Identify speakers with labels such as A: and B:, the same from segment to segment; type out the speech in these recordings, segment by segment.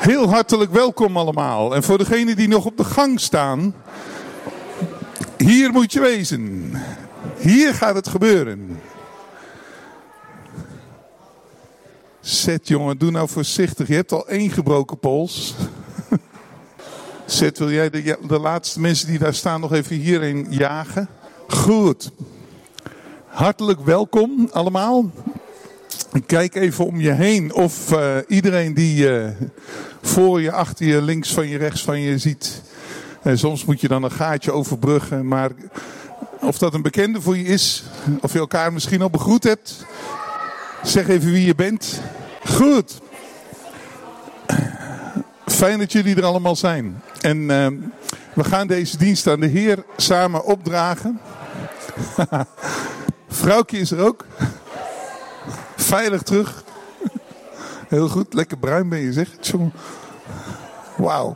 A: Heel hartelijk welkom allemaal. En voor degenen die nog op de gang staan, hier moet je wezen. Hier gaat het gebeuren. Zet jongen, doe nou voorzichtig. Je hebt al 1 gebroken pols. Zet, wil jij de laatste mensen die daar staan nog even hierheen jagen? Goed. Hartelijk welkom allemaal. Kijk even om je heen of iedereen die voor je, achter je, links van je, rechts van je ziet. Soms moet je dan een gaatje overbruggen, maar of dat een bekende voor je is, of je elkaar misschien al begroet hebt. Zeg even wie je bent. Goed. Fijn dat jullie er allemaal zijn. En we gaan deze dienst aan de Heer samen opdragen. Vrouwtje is er ook. Veilig terug. Heel goed, lekker bruin ben je zeg. Wauw.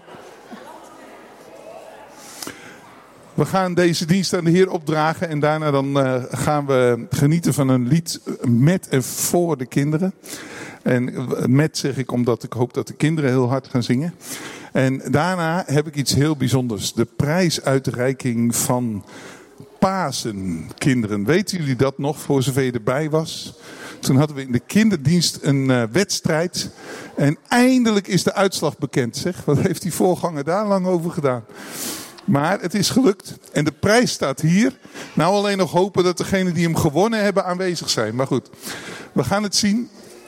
A: We gaan deze dienst aan de Heer opdragen en daarna dan gaan we genieten van een lied met en voor de kinderen. En met zeg ik omdat ik hoop dat de kinderen heel hard gaan zingen. En daarna heb ik iets heel bijzonders. De prijsuitreiking van Pasen, kinderen. Weten jullie dat nog, voor zover je erbij was? Toen hadden we in de kinderdienst een wedstrijd. En eindelijk is de uitslag bekend, zeg. Wat heeft die voorganger daar lang over gedaan? Maar het is gelukt. En de prijs staat hier. Nou alleen nog hopen dat degenen die hem gewonnen hebben aanwezig zijn. Maar goed, we gaan het zien.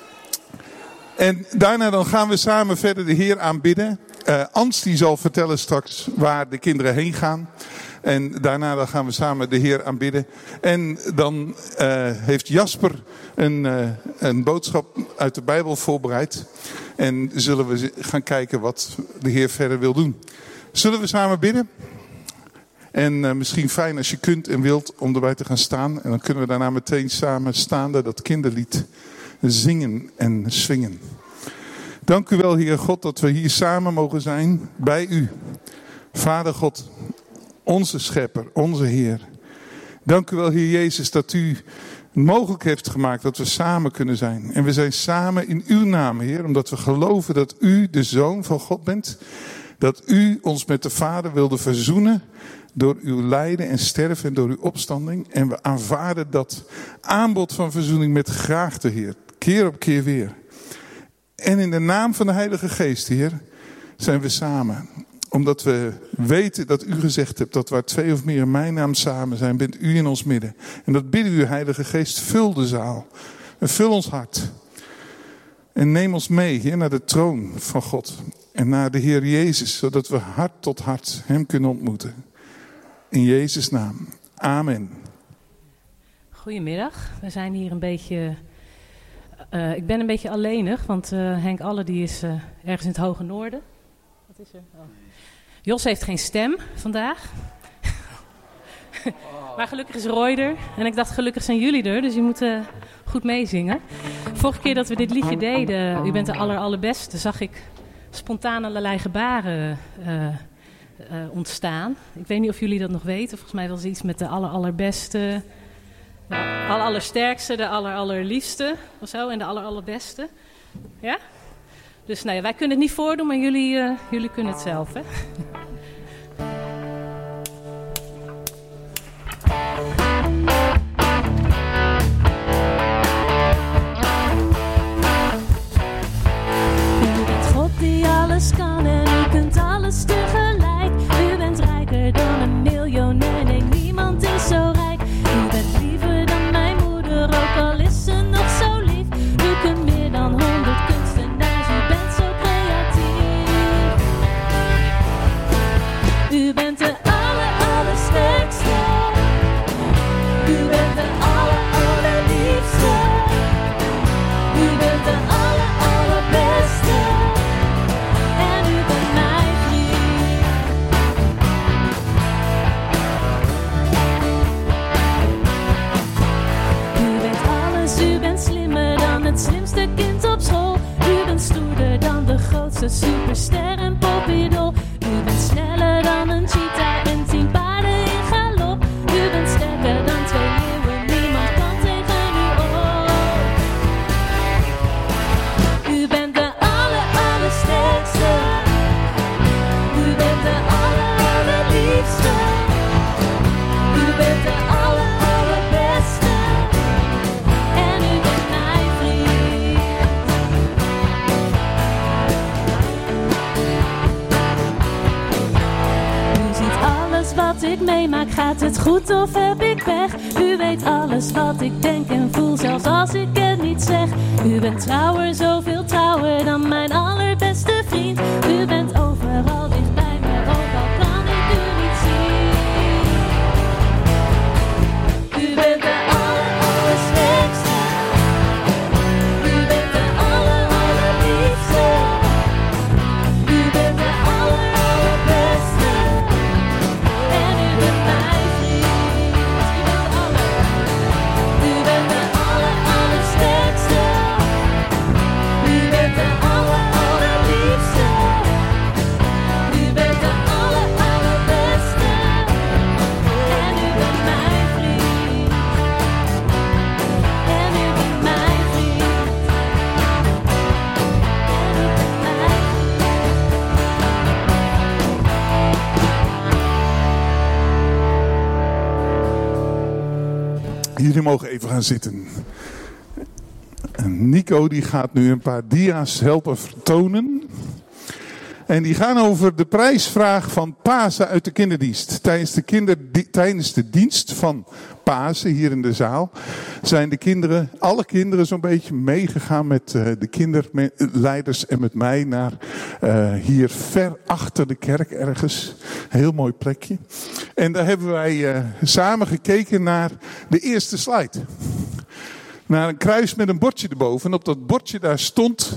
A: En daarna dan gaan we samen verder de Heer aanbidden. Ans die zal vertellen straks waar de kinderen heen gaan. En daarna dan gaan we samen de Heer aanbidden. En dan heeft Jasper een boodschap uit de Bijbel voorbereid. En zullen we gaan kijken wat de Heer verder wil doen. Zullen we samen bidden? En misschien fijn als je kunt en wilt om erbij te gaan staan. En dan kunnen we daarna meteen samen staande dat kinderlied zingen en swingen. Dank u wel, Heer God, dat we hier samen mogen zijn bij u. Vader God, onze schepper, onze Heer. Dank u wel, Heer Jezus, dat u mogelijk heeft gemaakt dat we samen kunnen zijn. En we zijn samen in uw naam, Heer, omdat we geloven dat u de Zoon van God bent. Dat u ons met de Vader wilde verzoenen door uw lijden en sterven en door uw opstanding. En we aanvaarden dat aanbod van verzoening met graagte, Heer. Keer op keer weer. En in de naam van de Heilige Geest, Heer, zijn we samen. Omdat we weten dat u gezegd hebt dat waar 2 of meer in mijn naam samen zijn, bent u in ons midden. En dat bidden u, Heilige Geest, vul de zaal. En vul ons hart. En neem ons mee, Heer, naar de troon van God. En naar de Heer Jezus, zodat we hart tot hart hem kunnen ontmoeten. In Jezus' naam. Amen.
B: Goedemiddag. We zijn hier een beetje... ik ben een beetje alleenig, want Henk Alle die is ergens in het hoge noorden. Wat is er? Oh. Jos heeft geen stem vandaag. Maar gelukkig is Roy er. En ik dacht, gelukkig zijn jullie er, dus je moet goed meezingen. Vorige keer dat we dit liedje deden, u bent de allerbeste, zag ik spontaan allerlei gebaren ontstaan. Ik weet niet of jullie dat nog weten. Volgens mij was het iets met de allerbeste, de allersterkste, de allerliefste of zo. En de allerbeste. Ja? Dus nou ja, wij kunnen het niet voordoen, maar jullie kunnen het zelf, hè?
C: U bent God die alles kan en u kunt alles tegelijk. U bent rijker dan een miljonair, nee, niemand is zo rijk. U bent liever dan mijn moeder, ook al is ze nog zo lief. U kunt meer dan 100 kunstenaars, u bent zo creatief. U bent de allersterkste. U bent de allerliefste. U bent de allerbeste. En u bent mijn vriend. U bent alles, u bent slimmer dan het slimste kind op school. U bent stoerder dan de grootste superster en popidool. U bent sneller dan een cheetah en 10 paarden in galop. U bent sterker dan 2 leeuwen, niemand kan tegen u op. U bent de allersterkste. ik meemaak, gaat het goed of heb ik pech? U weet alles wat ik denk en voel, zelfs als ik het niet zeg. U bent trouwer, zoveel trouwer dan mijn allerbeste vriend. U bent overal dicht bij me, ook al kan ik u niet zien. U bent de allersterkste. U bent de allerliefste. U bent de allerbeste. En u bent mijn vriend. U bent de allersterkste. U bent de allerliefste. U bent de allerbeste. En u bent mijn vriend. En u bent mijn vriend.
A: Jullie mogen even gaan zitten. En Nico die gaat nu een paar dia's helpen vertonen. En die gaan over de prijsvraag van Pasen uit de kinderdienst. Tijdens de dienst van Pasen hier in de zaal zijn alle kinderen zo'n beetje meegegaan met de kinderleiders en met mij naar hier ver achter de kerk ergens. Een heel mooi plekje. En daar hebben wij samen gekeken naar de eerste slide. Naar een kruis met een bordje erboven. En op dat bordje daar stond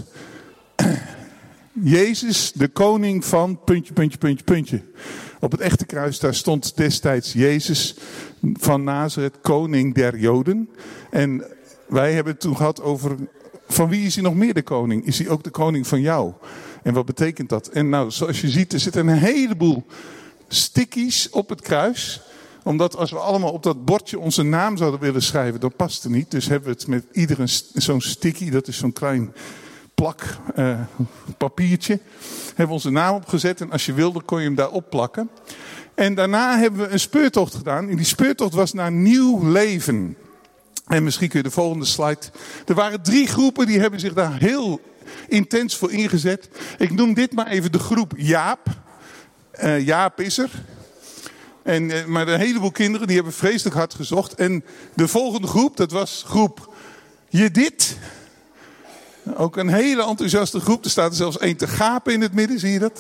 A: Jezus, de koning van puntje, puntje, puntje, puntje. Op het echte kruis daar stond destijds Jezus van Nazareth, koning der Joden. En wij hebben het toen gehad over, van wie is hij nog meer de koning? Is hij ook de koning van jou? En wat betekent dat? En nou, zoals je ziet, er zitten een heleboel stickies op het kruis. Omdat als we allemaal op dat bordje onze naam zouden willen schrijven, dan past het niet. Dus hebben we het met iedereen zo'n sticky, dat is zo'n klein plak papiertje. Hebben we onze naam opgezet en als je wilde kon je hem daar opplakken. En daarna hebben we een speurtocht gedaan. En die speurtocht was naar nieuw leven. En misschien kun je de volgende slide. Er waren 3 groepen die hebben zich daar heel intens voor ingezet. Ik noem dit maar even de groep Jaap. Jaap is er. Maar een heleboel kinderen die hebben vreselijk hard gezocht. En de volgende groep, dat was groep Jedit. Ook een hele enthousiaste groep. Er staat er zelfs 1 te gapen in het midden, zie je dat?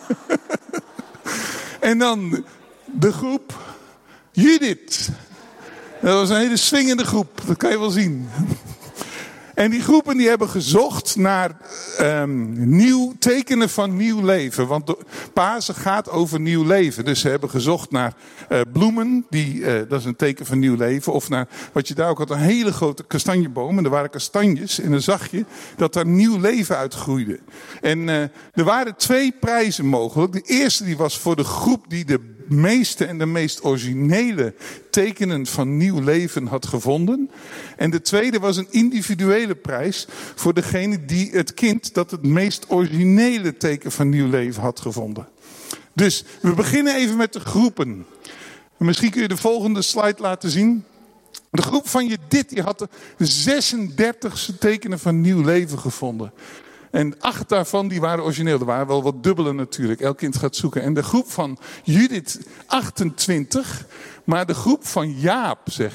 A: En dan de groep Judith. Dat was een hele swingende groep, dat kan je wel zien. En die groepen die hebben gezocht naar tekenen van nieuw leven. Want Pasen gaat over nieuw leven. Dus ze hebben gezocht naar bloemen, dat is een teken van nieuw leven. Of naar, wat je daar ook had, een hele grote kastanjeboom. En er waren kastanjes en dan zag je dat daar nieuw leven uitgroeide. En er waren 2 prijzen mogelijk. De eerste die was voor de groep die de meeste en de meest originele tekenen van nieuw leven had gevonden. En de tweede was een individuele prijs voor degene die het kind dat het meest originele teken van nieuw leven had gevonden. Dus we beginnen even met de groepen. Misschien kun je de volgende slide laten zien. De groep van Jedit die had de 36 tekenen van nieuw leven gevonden. En 8 daarvan die waren origineel. Er waren wel wat dubbele natuurlijk. Elk kind gaat zoeken. En de groep van Judith 28. Maar de groep van Jaap zeg.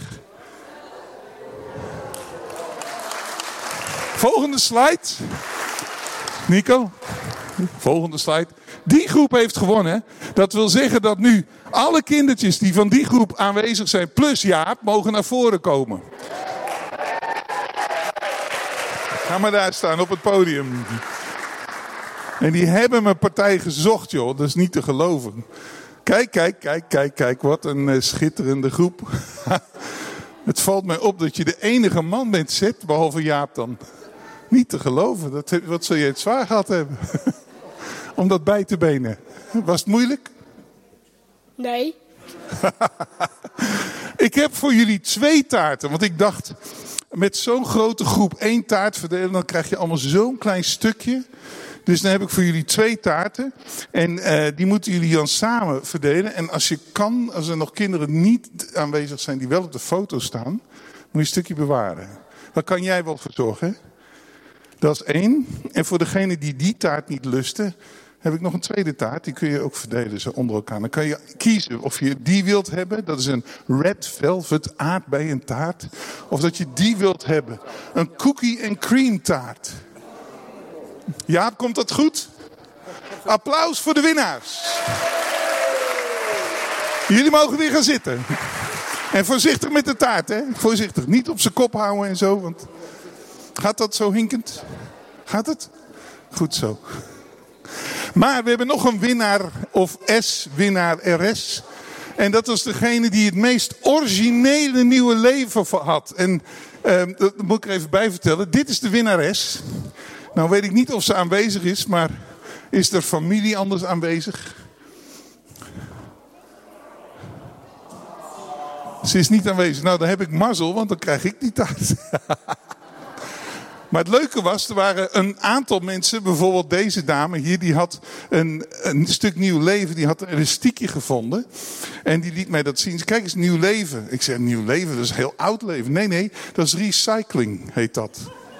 A: Volgende slide. Nico. Volgende slide. Die groep heeft gewonnen. Dat wil zeggen dat nu alle kindertjes die van die groep aanwezig zijn. Plus Jaap mogen naar voren komen. Ga maar daar staan op het podium. En die hebben mijn partij gezocht, joh. Dat is niet te geloven. Kijk. Wat een schitterende groep. Het valt mij op dat je de enige man bent, Zet, behalve Jaap dan. Niet te geloven. Wat zul je het zwaar gehad hebben? Om dat bij te benen. Was het moeilijk?
D: Nee.
A: Ik heb voor jullie 2 taarten. Want ik dacht, met zo'n grote groep 1 taart verdelen, dan krijg je allemaal zo'n klein stukje. Dus dan heb ik voor jullie 2 taarten. En die moeten jullie dan samen verdelen. En als je kan, als er nog kinderen niet aanwezig zijn die wel op de foto staan, moet je een stukje bewaren. Daar kan jij wel voor zorgen. Dat is 1. En voor degene die taart niet lusten, heb ik nog een tweede taart. Die kun je ook verdelen zo onder elkaar. Dan kan je kiezen of je die wilt hebben. Dat is een red velvet aardbeientaart. Of dat je die wilt hebben. Een cookie and cream taart. Jaap, komt dat goed? Applaus voor de winnaars. Jullie mogen weer gaan zitten. En voorzichtig met de taart, hè? Voorzichtig. Niet op zijn kop houden en zo. Want gaat dat zo hinkend? Gaat het? Goed zo. Maar we hebben nog een winnaar of S-winnaar RS. En dat was degene die het meest originele nieuwe leven had. En dat moet ik er even bij vertellen. Dit is de winnares. Nou weet ik niet of ze aanwezig is, maar is er familie anders aanwezig? Ze is niet aanwezig. Nou, dan heb ik mazzel, want dan krijg ik die taart. Maar het leuke was, er waren een aantal mensen, bijvoorbeeld deze dame hier, die had een stuk nieuw leven, die had een elastiekje gevonden. En die liet mij dat zien. Kijk eens, nieuw leven. Ik zei, nieuw leven, dat is heel oud leven. Nee, dat is recycling, heet dat.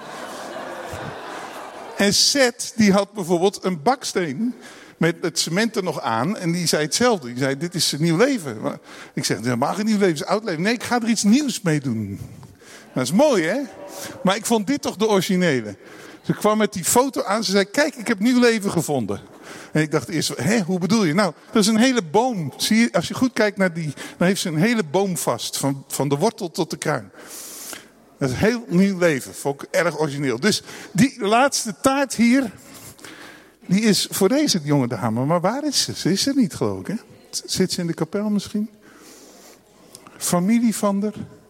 A: En Seth, die had bijvoorbeeld een baksteen met het cement er nog aan. En die zei hetzelfde. Die zei, dit is een nieuw leven. Maar ik zeg, helemaal geen nieuw leven, het is oud leven. Nee, ik ga er iets nieuws mee doen. Dat is mooi, hè? Maar ik vond dit toch de originele. Ze kwam met die foto aan. Ze zei, kijk, ik heb nieuw leven gevonden. En ik dacht eerst, hoe bedoel je? Nou, dat is een hele boom. Zie je, als je goed kijkt naar die, dan heeft ze een hele boom vast. Van de wortel tot de kruin. Dat is een heel nieuw leven. Vond ik erg origineel. Dus die laatste taart hier, die is voor deze jonge dame. Maar waar is ze? Ze is er niet, geloof ik, hè? Zit ze in de kapel misschien? Familie van der...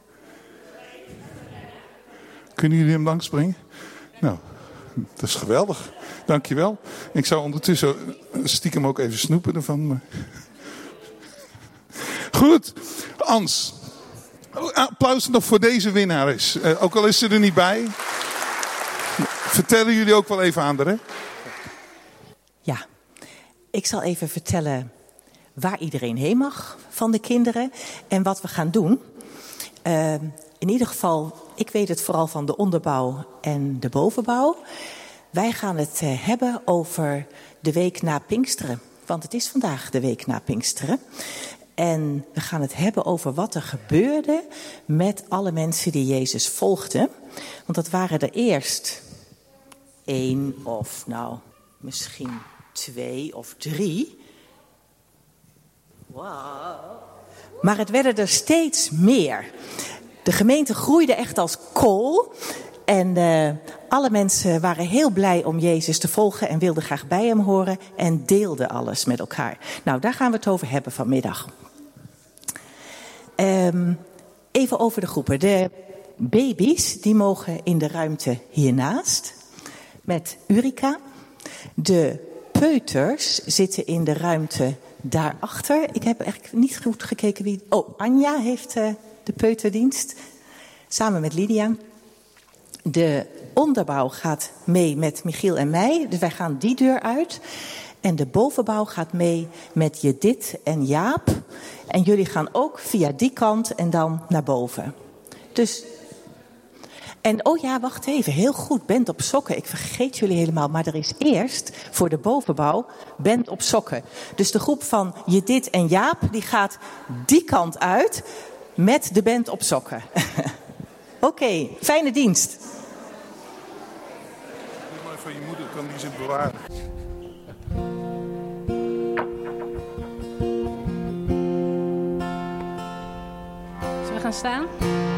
A: Kunnen jullie hem langsbrengen? Nou, dat is geweldig. Dankjewel. Ik zou ondertussen stiekem ook even snoepen ervan. Maar... Goed, Ans. Applaus nog voor deze winnares. Ook al is ze er niet bij. Vertellen jullie ook wel even aan haar, hè?
E: Ja, ik zal even vertellen waar iedereen heen mag van de kinderen en wat we gaan doen. In ieder geval, ik weet het vooral van de onderbouw en de bovenbouw. Wij gaan het hebben over de week na Pinksteren. Want het is vandaag de week na Pinksteren. En we gaan het hebben over wat er gebeurde met alle mensen die Jezus volgden. Want dat waren er eerst 1 of nou misschien 2 of 3. Wow. Maar het werden er steeds meer. De gemeente groeide echt als kool. En alle mensen waren heel blij om Jezus te volgen en wilden graag bij hem horen en deelden alles met elkaar. Nou, daar gaan we het over hebben vanmiddag. Even over de groepen. De baby's, die mogen in de ruimte hiernaast met Urika. De peuters zitten in de ruimte daarachter. Ik heb eigenlijk niet goed gekeken wie... Oh, Anja heeft de peuterdienst, samen met Lydia. De onderbouw gaat mee met Michiel en mij, dus wij gaan die deur uit. En de bovenbouw gaat mee met Judith en Jaap. En jullie gaan ook via die kant en dan naar boven. Dus... En oh ja, wacht even, heel goed, band op sokken. Ik vergeet jullie helemaal, maar er is eerst voor de bovenbouw band op sokken. Dus de groep van Judith en Jaap, die gaat die kant uit met de band op sokken. Oké, fijne dienst.
A: Doe maar van je moeder, kan die ze bewaren.
B: Zullen we gaan staan?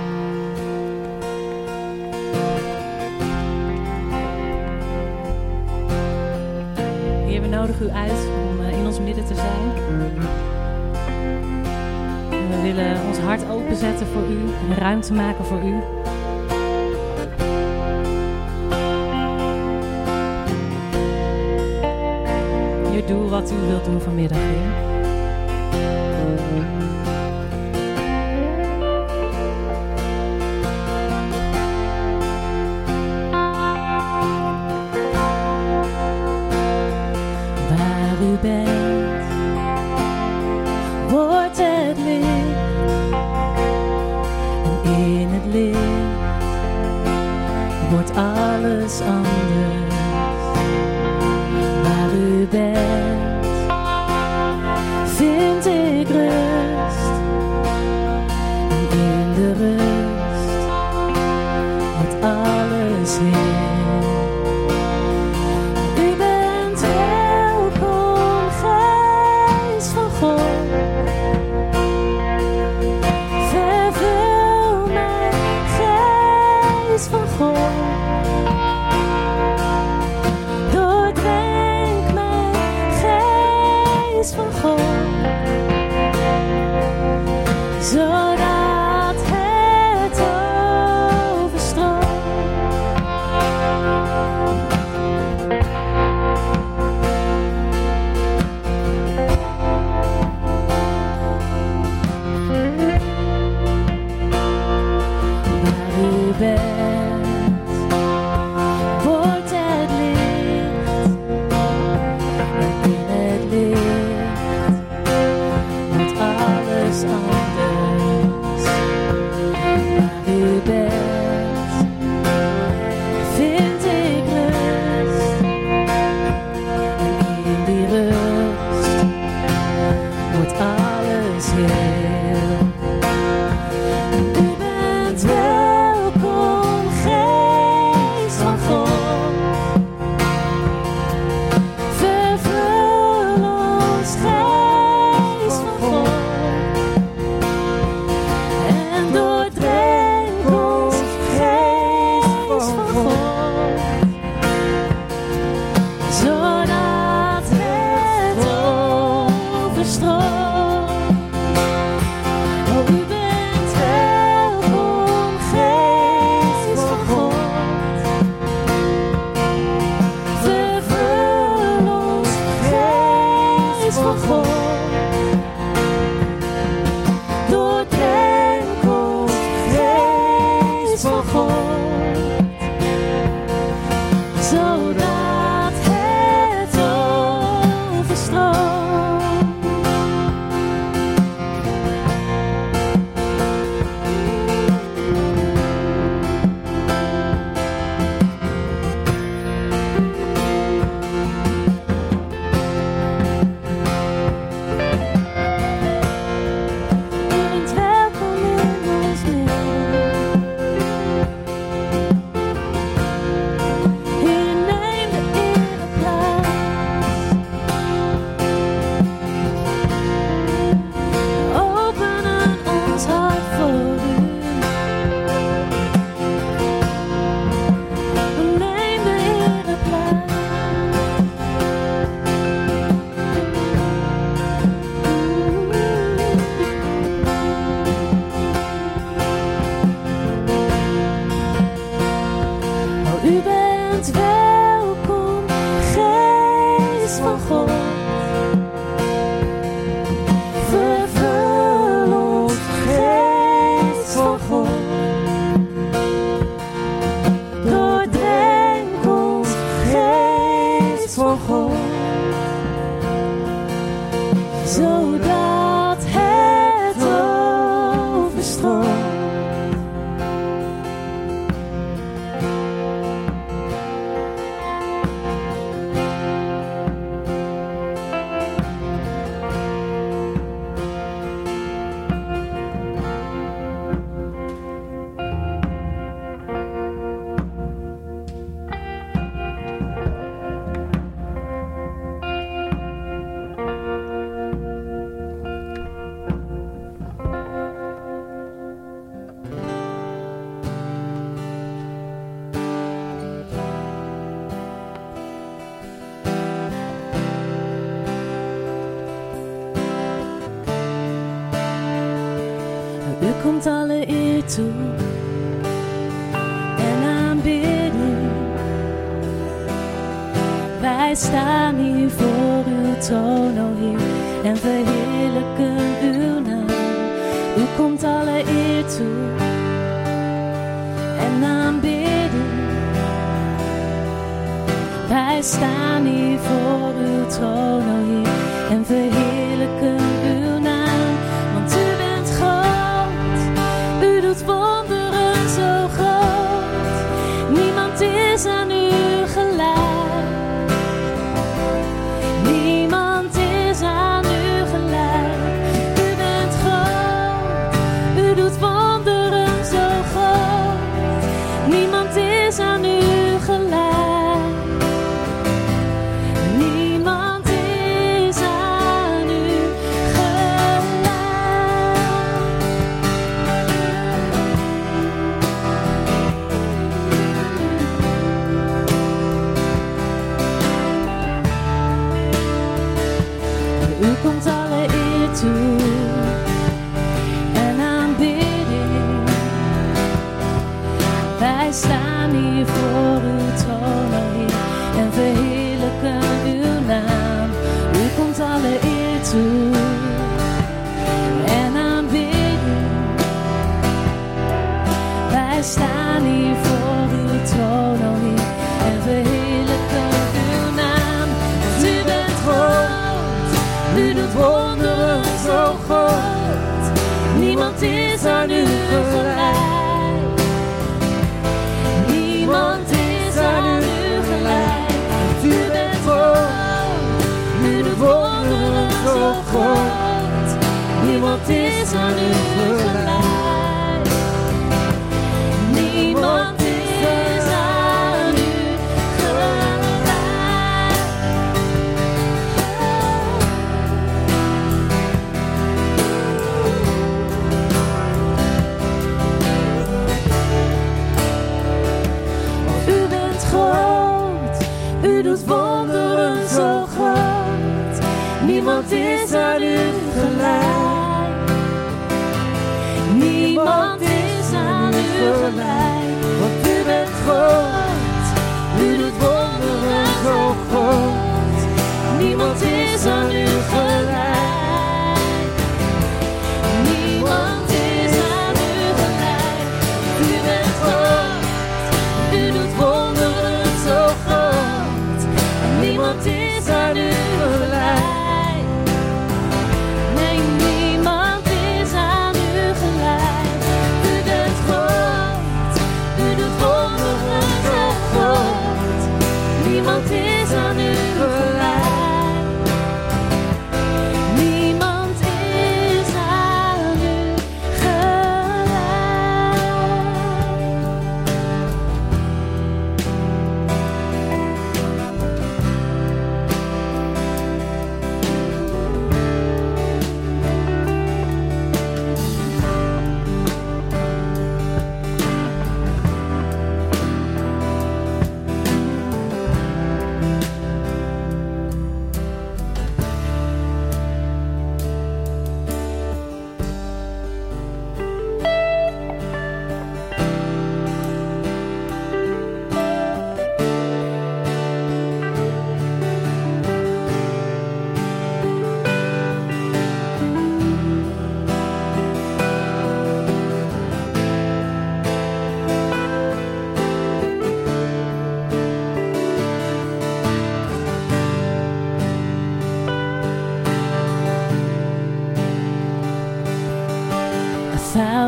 B: Heer, we nodigen u uit om in ons midden te zijn. En we willen ons hart openzetten voor u en ruimte maken voor u. Heer, doe wat u wilt doen vanmiddag, Heer.
C: Wordt het licht en in het licht wordt alles anders. Waar u bent van God. Doordrenk ons, geest van God. Zodat het overstroomt. U bent welkom, geest van God. Vervul ons, geest van God. Doordrenk ons, geest van God. Zodat het overstroomt. U komt alle eer toe en aanbidding. Wij staan hier voor uw troon, o Heer, en verheerlijken uw naam. U komt alle eer toe en aanbidding. Wij staan hier voor uw troon, o Heer, en verheerlijken uw naam. Want u bent groot, u doet wonderen zo groot. Niemand is aan u gelijk. Niemand is aan u gelijk. U bent groot, u doet wonderen zo groot. Niemand is aan u gelijk. Niemand is aan u gelijk. U komt alle eer toe en aanbidding. Wij staan hier voor uw troon, o Heer, en verheerlijken uw naam. U komt alle eer toe en aanbidding. Wij staan hier voor uw troon, o Heer, en verheerlijken uw naam. Want u bent groot, u doet wonderen zo groot. Niemand is aan u gelijk. Niemand is aan u gelijk. U bent groot, u doet wonderen zo groot. Niemand is aan u gelijk. Niemand is aan u gelijk. U bent groot, u doet wonderen zo groot. Niemand is aan u gelijk. Niemand is aan u gelijk. Want u bent groot, u doet wonderen zo groot. Niemand is aan u gelijk.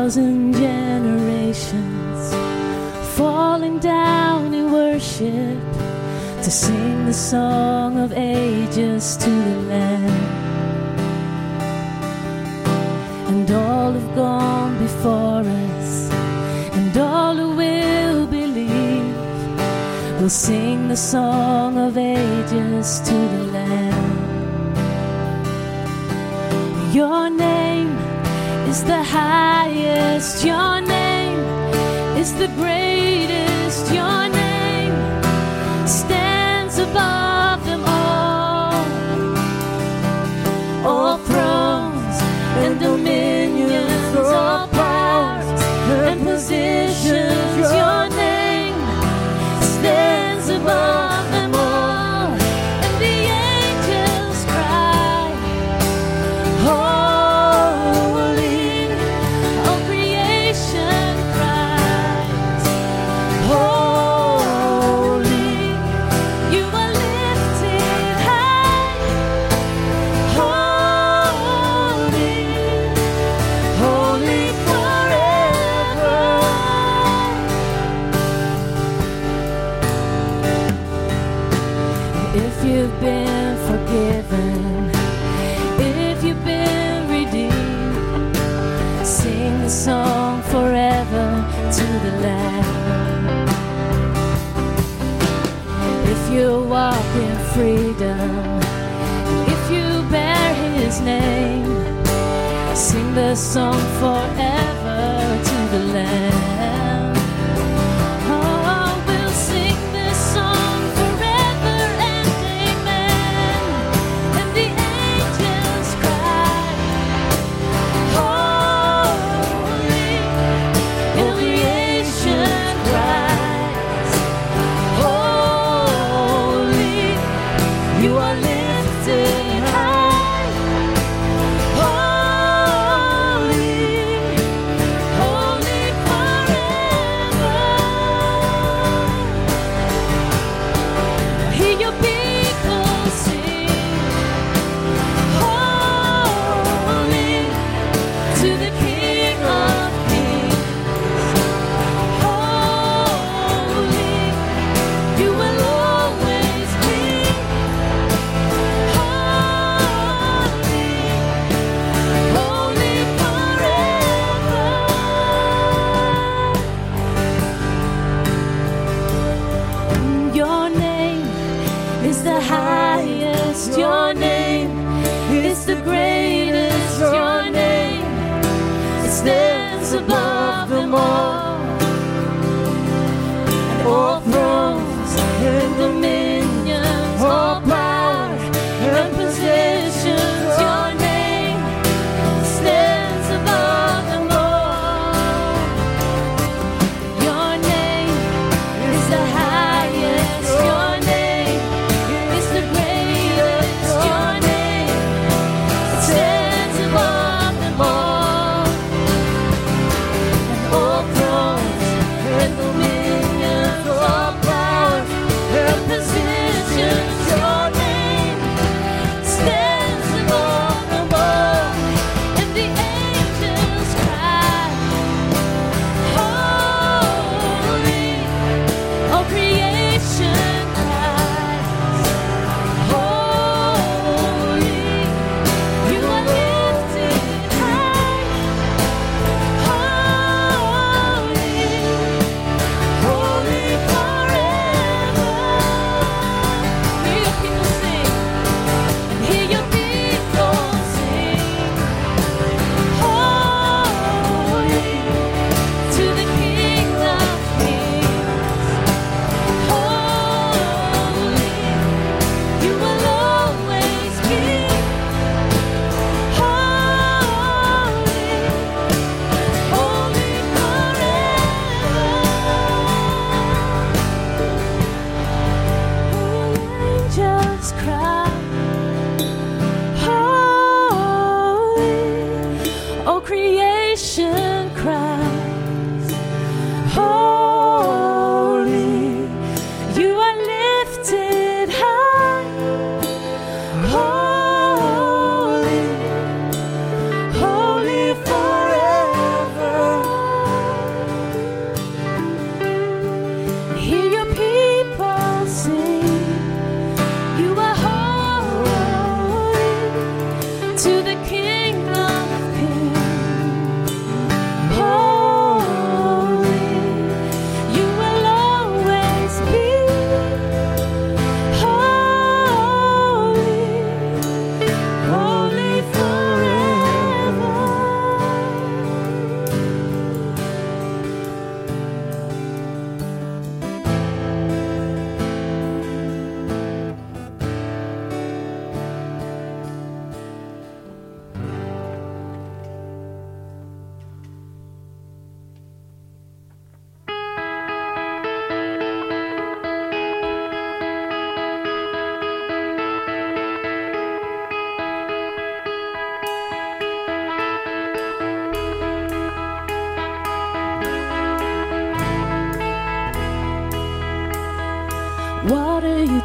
C: 1,000 generations falling down in worship to sing the song of ages to the Lamb. And all have gone before us, and all who will believe will sing the song of ages to the Lamb. Your name is the highest, your name is the greatest, your name stands above them all. All thrones and dominions, all powers and positions, your name stands above them all. And the angels cry, holy, all creation cries, holy, you are lifted high, holy, holy forever. If you've been forgiven, if you've been redeemed, sing the song forever to the Lamb. If you walk in freedom, if you bear His name, sing the song forever to the Lamb. Oh, we'll sing this song forever and amen. And the angels cry, holy, all creation cries, holy, you are lifted high, holy, holy forever.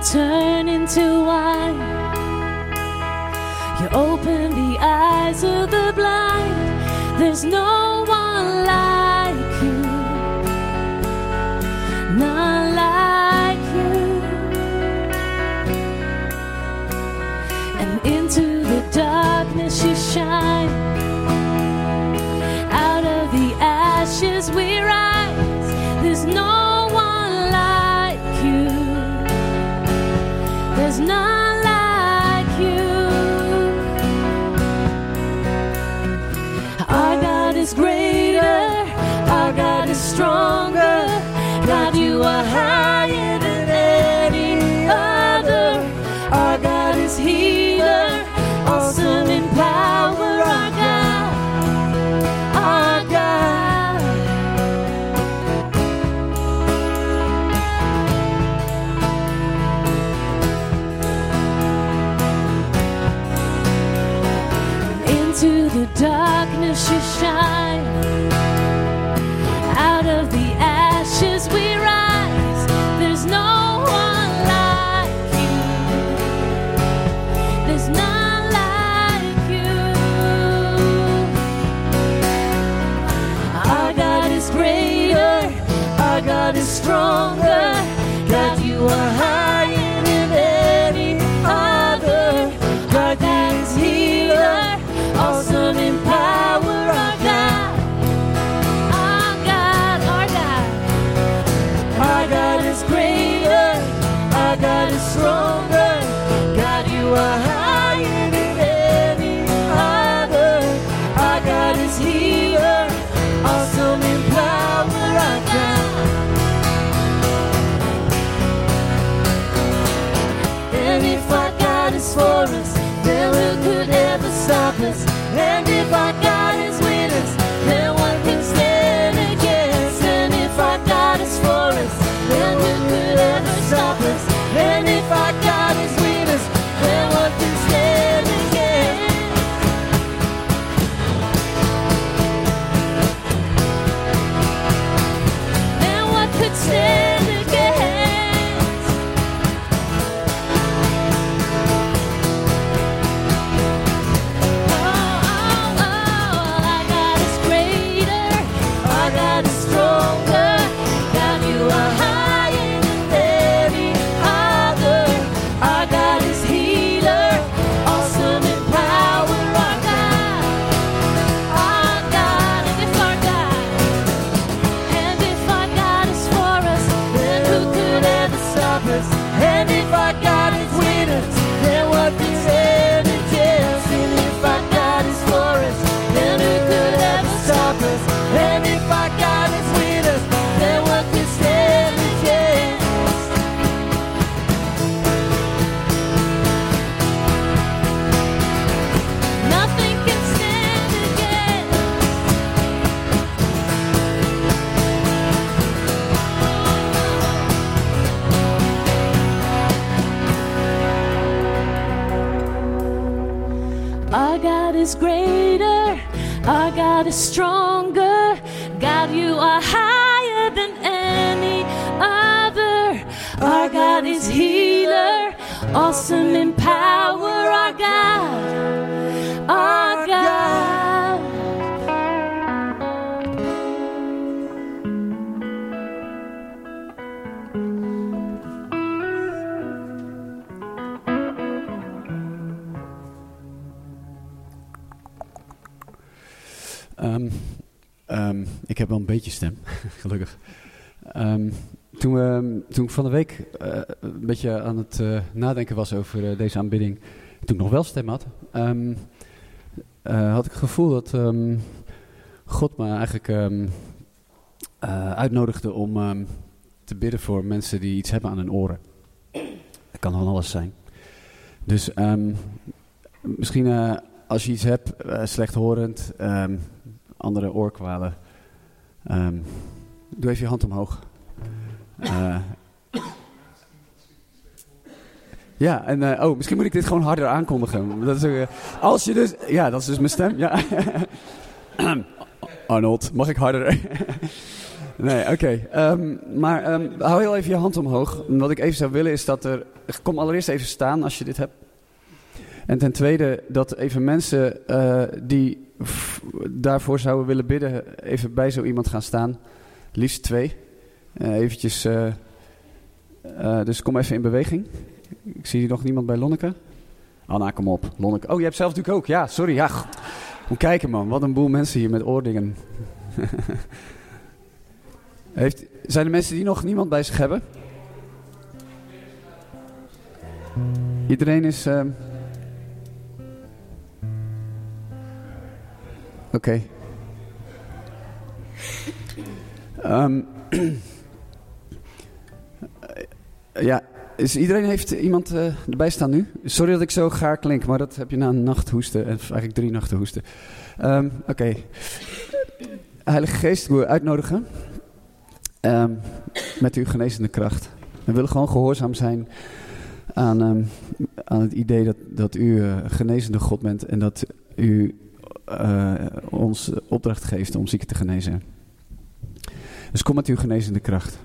C: turn into wine. You open the eyes of the blind. There's no one like you, none like you. And into the darkness you shine. Out of the ashes we rise. There's no one like you. There's none like you. Our God is greater. Our God is stronger. God, you are higher than any other. Our God is healer, awesome in power. Our God, our God. Into the darkness you shine. Out of the ashes we rise. There's no one like you. There's none like you. Our God is greater. Our God is stronger. God, you are higher than any other. Our God is healer, awesome in power. Our God, our God, our God. Our God is greater. Our God is stronger. God, you are higher than any other. Our God is healer, awesome in power. Our God. And if our God is for us, then who could ever stop us? And if our God is with us, then what can stand against? And if our God is for us, then who could ever stop us? And if our God is with us, then what can stand against? Then what could stand against? Our God is greater. Our God is stronger. God, you are higher than any other. Our God is healer, awesome in power. Our God, and if our God is for us, then who could ever stop us? And if our God is with us, then what can stand against? And if our God is for us, then who could ever stop us? And if our God is with us, then what can stand against? Nothing can stand against. Our God is greater. Our God is stronger. God, you are higher than any other. Our God is healer, awesome in power. Our God, our God.
F: Ik heb wel een beetje stem, gelukkig. Toen ik van de week een beetje aan het nadenken was over deze aanbidding, toen ik nog wel stem had, had ik het gevoel dat God me eigenlijk uitnodigde om te bidden voor mensen die iets hebben aan hun oren. Dat kan van alles zijn. Dus misschien als je iets hebt, slechthorend, andere oorkwalen, doe even je hand omhoog. Ja, en misschien moet ik dit gewoon harder aankondigen. Dat is, als je dus, ja, dat is dus mijn stem. Ja. Arnold, mag ik harder? Nee, oké. Maar hou heel even je hand omhoog. Wat ik even zou willen is dat er... Kom allereerst even staan als je dit hebt. En ten tweede dat even mensen die daarvoor zouden willen bidden... even bij zo iemand gaan staan. Liefst 2. Eventjes... dus kom even in beweging. Ik zie hier nog niemand bij Lonneke. Anna, kom op. Lonneke. Oh, je hebt zelf natuurlijk ook. Ja, sorry. Ja. Moet kijken, man. Wat een boel mensen hier met oordingen. Zijn er mensen die nog niemand bij zich hebben? Iedereen is... Oké. Ja, iedereen heeft iemand erbij staan nu? Sorry dat ik zo gaar klink, maar dat heb je na een nacht hoesten. En eigenlijk 3 nachten hoesten. Oké. Heilige Geest, ik wil u uitnodigen. Met uw genezende kracht. We willen gewoon gehoorzaam zijn aan het idee dat u genezende God bent. En dat u ons opdracht geeft om zieken te genezen. Dus kom met uw genezende kracht.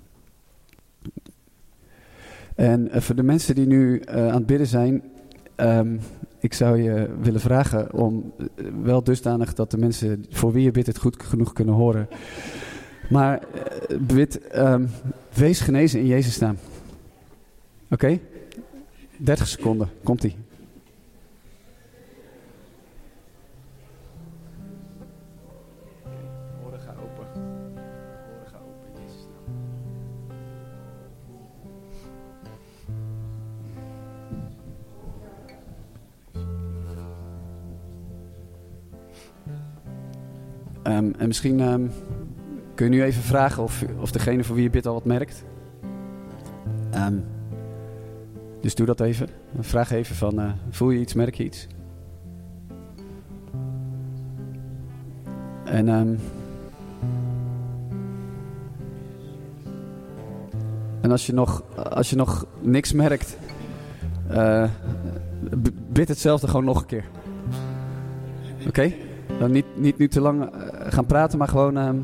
F: En voor de mensen die nu aan het bidden zijn, ik zou je willen vragen om wel dusdanig dat de mensen voor wie je bidt het goed genoeg kunnen horen. Maar bid, wees genezen in Jezus' naam. Oké? 30 seconden, komt-ie. Oren gaan open. Oren gaan open in Jezus' naam. En misschien kun je nu even vragen of degene voor wie je bidt al wat merkt. Dus doe dat even. Vraag even van, voel je iets, merk je iets? En als je nog niks merkt, bid hetzelfde gewoon nog een keer. Oké? Dan niet nu te lang gaan praten, maar gewoon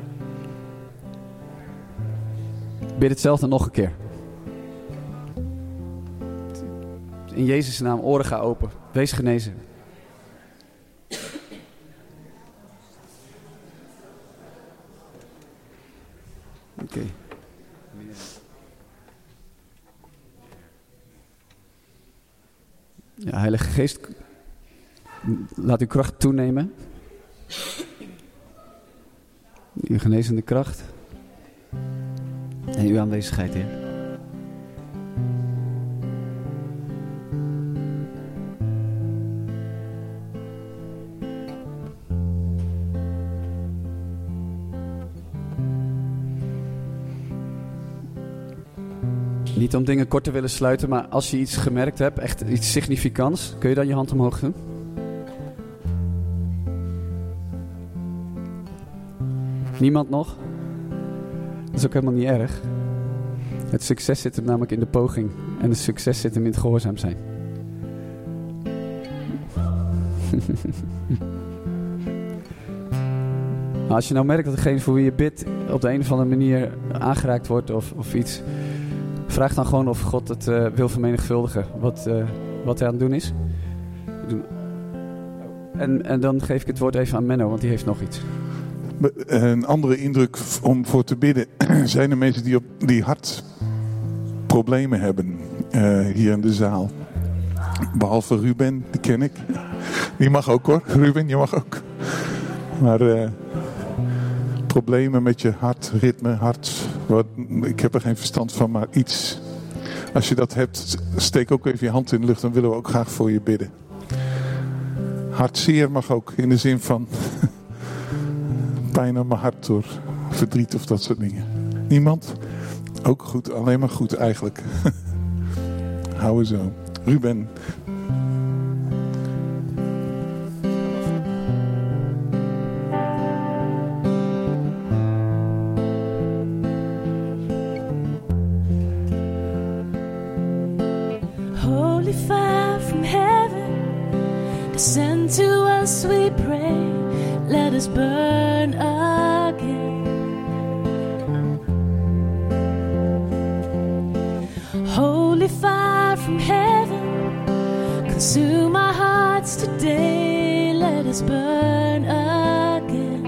F: bid hetzelfde nog een keer. In Jezus' naam, oren ga open. Wees genezen. Oké. Ja, Heilige Geest, laat uw kracht toenemen. Uw genezende kracht. En uw aanwezigheid, Heer. Niet om dingen kort te willen sluiten, maar als je iets gemerkt hebt, echt iets significants, kun je dan je hand omhoog doen? Niemand nog? Dat is ook helemaal niet erg. Het succes zit hem namelijk in de poging. En het succes zit hem in het gehoorzaam zijn. Maar als je nou merkt dat degene voor wie je bidt op de een of andere manier aangeraakt wordt of iets, vraag dan gewoon of God het wil vermenigvuldigen wat hij aan het doen is. En dan geef ik het woord even aan Menno, want die heeft nog iets.
A: Een andere indruk om voor te bidden zijn er mensen die hartproblemen hebben hier in de zaal. Behalve Ruben, die ken ik. Die mag ook hoor. Ruben, je mag ook. Maar problemen met je hartritme, ik heb er geen verstand van, maar iets. Als je dat hebt, steek ook even je hand in de lucht, dan willen we ook graag voor je bidden. Hartzeer mag ook, in de zin van pijn aan mijn hart door verdriet of dat soort dingen. Niemand? Ook goed, alleen maar goed eigenlijk. Hou zo. Ruben.
C: Holy fire from heaven, descend to us we pray. Let us burn again Consume our hearts today, let us burn again.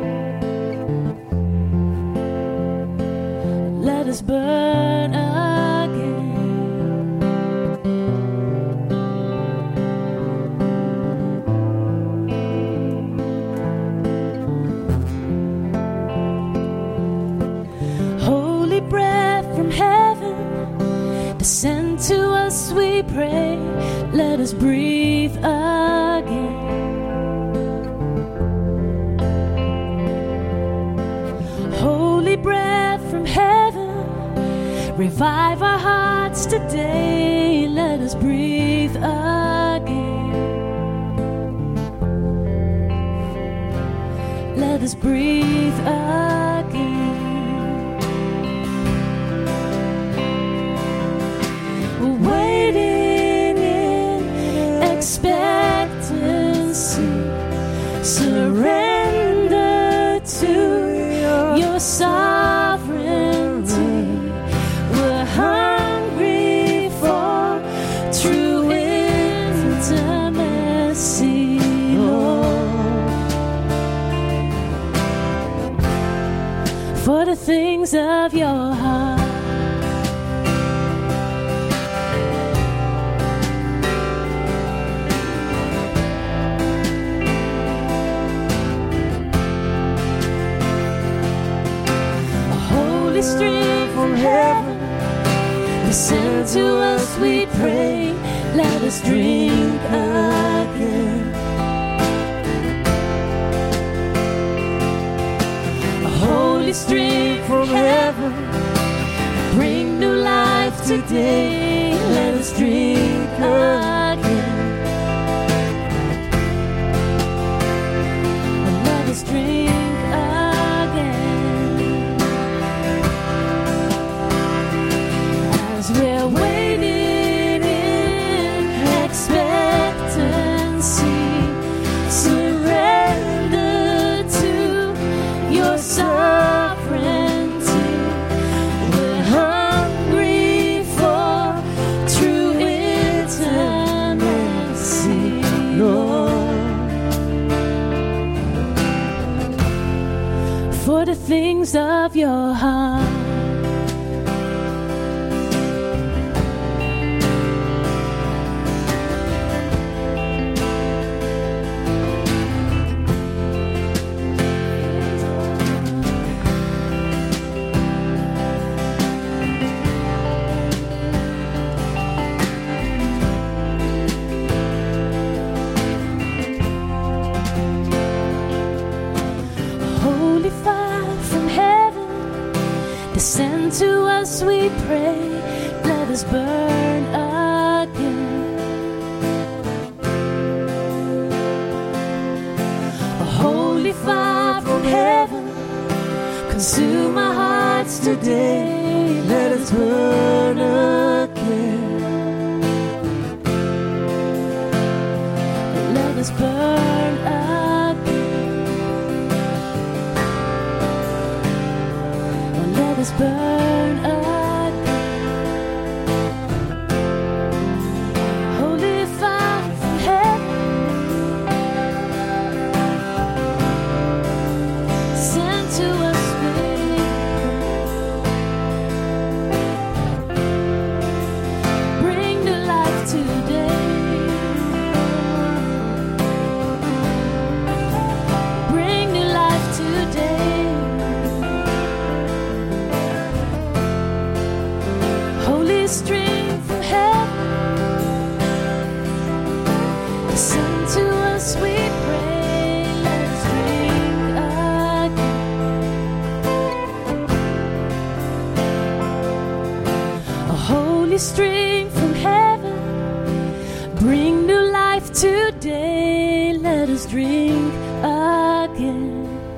C: Let us burn again. Holy breath from heaven, descend to us, we pray. Let us breathe again. Holy breath from heaven, revive our hearts today. Let us breathe again. Let us breathe again. We're waiting in expectancy. Surrender to your sovereignty. We're hungry for true intimacy, Lord. For the things of your heart. Stream from heaven, descend to us, we pray. Let us drink again. A holy stream from heaven, bring new life today. Let us drink again. Let us drink. We're waiting in expectancy. Surrender to your sovereignty. We're hungry for true intimacy, Lord. For the things of your heart. Descend to us, we pray. Let us burn again. A holy fire from heaven, consume our hearts today. Let us burn again. Let us burn again. Let us burn again. Holy fire from heaven, send to us, bring new life today. Bring new life today. Stream from heaven, descend to us, we pray. Let's drink again. A holy stream from heaven, bring new life today. Let us drink again.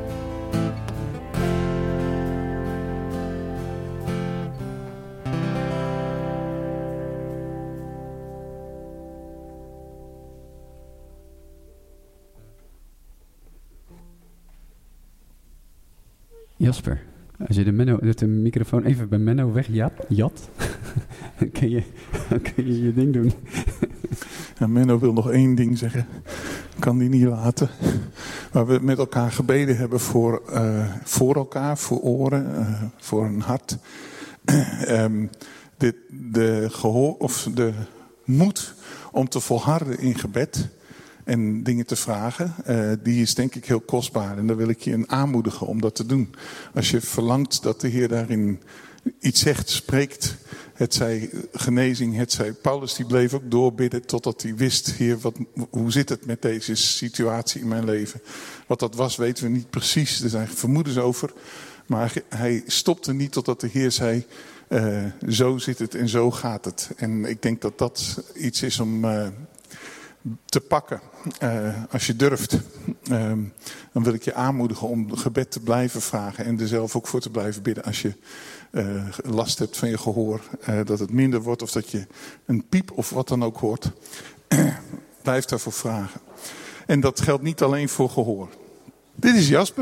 F: Jasper, als je de microfoon even bij Menno wegjat, dan kun je je ding doen.
A: En Menno wil nog 1 ding zeggen. Kan die niet laten. Waar we met elkaar gebeden hebben voor elkaar, voor oren, voor een hart. De moed om te volharden in gebed en dingen te vragen, die is denk ik heel kostbaar. En daar wil ik je in aanmoedigen om dat te doen. Als je verlangt dat de Heer daarin iets zegt, spreekt, het zij genezing, het zij Paulus, die bleef ook doorbidden totdat hij wist, Heer, hoe zit het met deze situatie in mijn leven? Wat dat was, weten we niet precies. Er zijn vermoedens over. Maar hij stopte niet totdat de Heer zei, zo zit het en zo gaat het. En ik denk dat dat iets is om te pakken. Als je durft, dan wil ik je aanmoedigen om gebed te blijven vragen. En er zelf ook voor te blijven bidden als je last hebt van je gehoor. Dat het minder wordt of dat je een piep of wat dan ook hoort. Blijf daarvoor vragen. En dat geldt niet alleen voor gehoor. Dit is Jasper.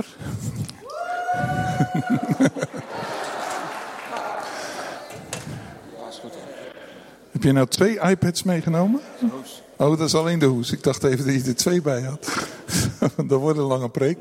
A: Heb je nou 2 iPads meegenomen? Oh, dat is alleen de hoes. Ik dacht even dat je er 2 bij had. Dat wordt een lange preek.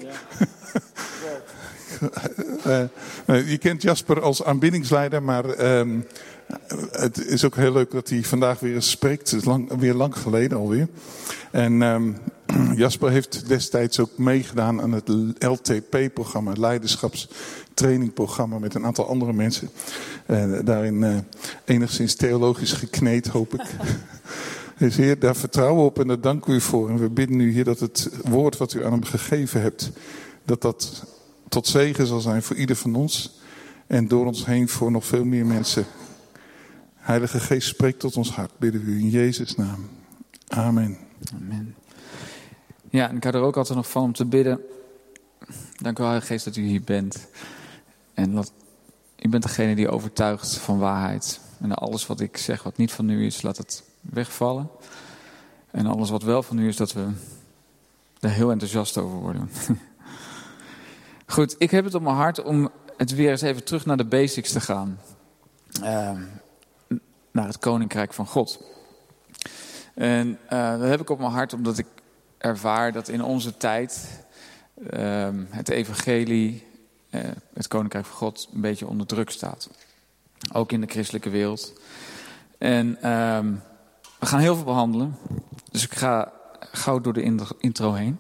A: Je kent Jasper als aanbiddingsleider, maar het is ook heel leuk dat hij vandaag weer eens spreekt. Het is weer lang geleden alweer. En Jasper heeft destijds ook meegedaan aan het LTP-programma, het leiderschapstrainingprogramma met een aantal andere mensen. Daarin enigszins theologisch gekneed, hoop ik. Dus Heer, daar vertrouwen we op en daar danken we u voor. En we bidden u, Heer, dat het woord wat u aan hem gegeven hebt, dat tot zegen zal zijn voor ieder van ons. En door ons heen voor nog veel meer mensen. Heilige Geest, spreek tot ons hart, bidden we u in Jezus' naam. Amen.
G: Amen. Ja, en ik hou er ook altijd nog van om te bidden. Dank u wel, Heilige Geest, dat u hier bent. En dat u bent degene die overtuigt van waarheid. En alles wat ik zeg wat niet van u is, laat het wegvallen. En alles wat wel van u is, dat we er heel enthousiast over worden. Goed, ik heb het op mijn hart om het weer eens even terug naar de basics te gaan. Naar het Koninkrijk van God. En dat heb ik op mijn hart omdat ik ervaar dat in onze tijd het evangelie, het Koninkrijk van God, een beetje onder druk staat. Ook in de christelijke wereld. En we gaan heel veel behandelen. Dus ik ga gauw door de intro heen.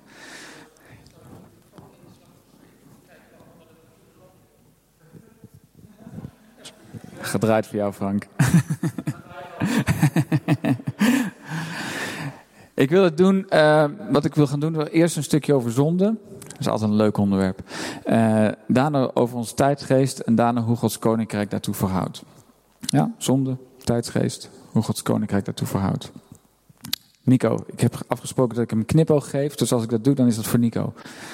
G: Gedraaid voor jou, Frank. Ik wil het doen, wat ik wil gaan doen, eerst een stukje over zonde. Dat is altijd een leuk onderwerp. Daarna over onze tijdsgeest en daarna hoe Gods Koninkrijk daartoe verhoudt. Ja, zonde, tijdsgeest, hoe Gods Koninkrijk daartoe verhoudt. Nico, ik heb afgesproken dat ik hem een knipoog geef, dus als ik dat doe, dan is dat voor Nico.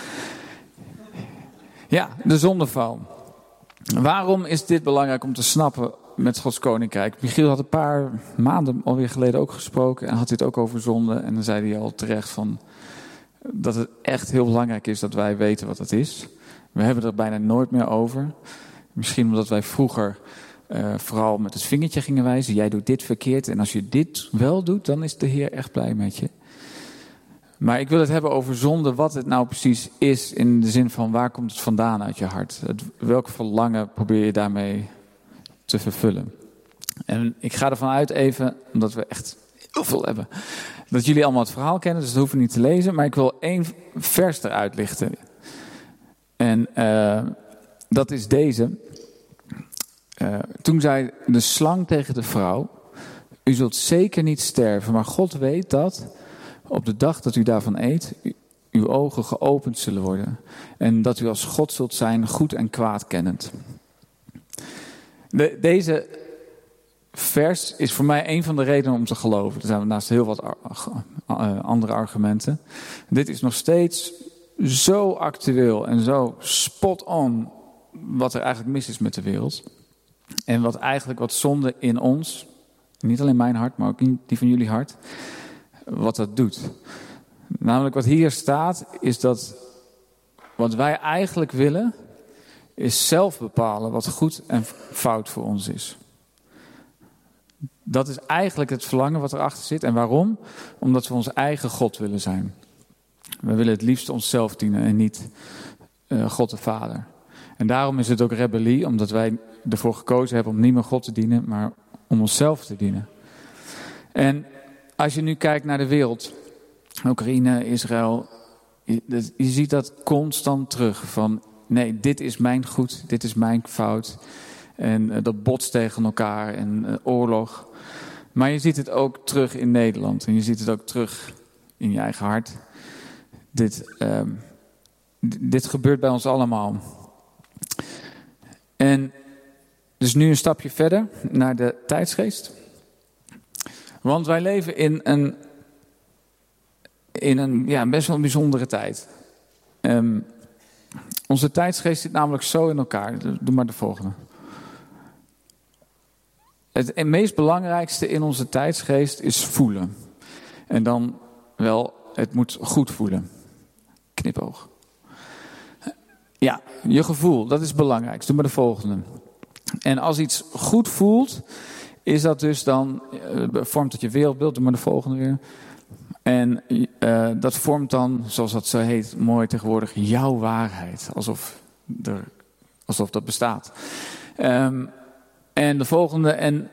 G: Ja, de zondeval. Waarom is dit belangrijk om te snappen met Gods Koninkrijk? Michiel had een paar maanden alweer geleden ook gesproken en had dit ook over zonde. En dan zei hij al terecht van dat het echt heel belangrijk is dat wij weten wat het is. We hebben er bijna nooit meer over. Misschien omdat wij vroeger vooral met het vingertje gingen wijzen. Jij doet dit verkeerd en als je dit wel doet, dan is de Heer echt blij met je. Maar ik wil het hebben over zonde, wat het nou precies is in de zin van waar komt het vandaan uit je hart? Welk verlangen probeer je daarmee te vervullen? En ik ga ervan uit even, omdat we echt heel veel hebben, dat jullie allemaal het verhaal kennen, dus dat hoeven we niet te lezen. Maar ik wil 1 vers eruit lichten. En dat is deze. Toen zei de slang tegen de vrouw: u zult zeker niet sterven, maar God weet dat op de dag dat u daarvan eet, uw ogen geopend zullen worden. En dat u als God zult zijn, goed en kwaad kennend. Deze vers is voor mij een van de redenen om te geloven. Er zijn naast heel wat andere argumenten. Dit is nog steeds zo actueel en zo spot on wat er eigenlijk mis is met de wereld. En wat zonde in ons, niet alleen mijn hart, maar ook in die van jullie hart, wat dat doet. Namelijk wat hier staat, is dat wat wij eigenlijk willen, is zelf bepalen wat goed en fout voor ons is. Dat is eigenlijk het verlangen wat erachter zit. En waarom? Omdat we onze eigen God willen zijn. We willen het liefst onszelf dienen en niet God de Vader. En daarom is het ook rebellie, omdat wij ervoor gekozen hebben om niet meer God te dienen, maar om onszelf te dienen. En als je nu kijkt naar de wereld, Oekraïne, Israël, je ziet dat constant terug van nee, dit is mijn goed, dit is mijn fout. En dat botst tegen elkaar en oorlog. Maar je ziet het ook terug in Nederland en je ziet het ook terug in je eigen hart. Dit gebeurt bij ons allemaal. En dus nu een stapje verder naar de tijdsgeest. Want wij leven in een best wel bijzondere tijd. Onze tijdsgeest zit namelijk zo in elkaar. Doe maar de volgende. Het meest belangrijkste in onze tijdsgeest is voelen. En dan wel, het moet goed voelen. Knipoog. Ja, je gevoel, dat is het belangrijkste. Doe maar de volgende. En als iets goed voelt, is dat dus dan, vormt het je wereldbeeld. Doe maar de volgende weer. En dat vormt dan, zoals dat zo heet, mooi tegenwoordig, jouw waarheid. Alsof dat bestaat. En de volgende,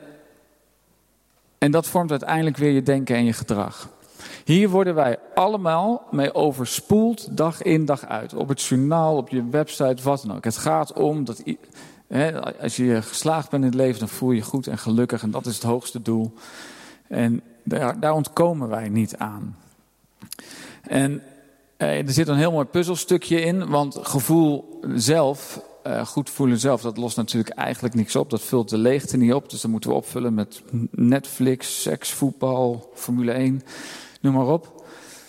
G: en dat vormt uiteindelijk weer je denken en je gedrag. Hier worden wij allemaal mee overspoeld, dag in, dag uit. Op het journaal, op je website, wat dan ook. Het gaat om dat als je geslaagd bent in het leven, dan voel je je goed en gelukkig. En dat is het hoogste doel. En daar ontkomen wij niet aan. En er zit een heel mooi puzzelstukje in. Want gevoel zelf, goed voelen zelf, dat lost natuurlijk eigenlijk niks op. Dat vult de leegte niet op. Dus dat moeten we opvullen met Netflix, seks, voetbal, Formule 1. Noem maar op.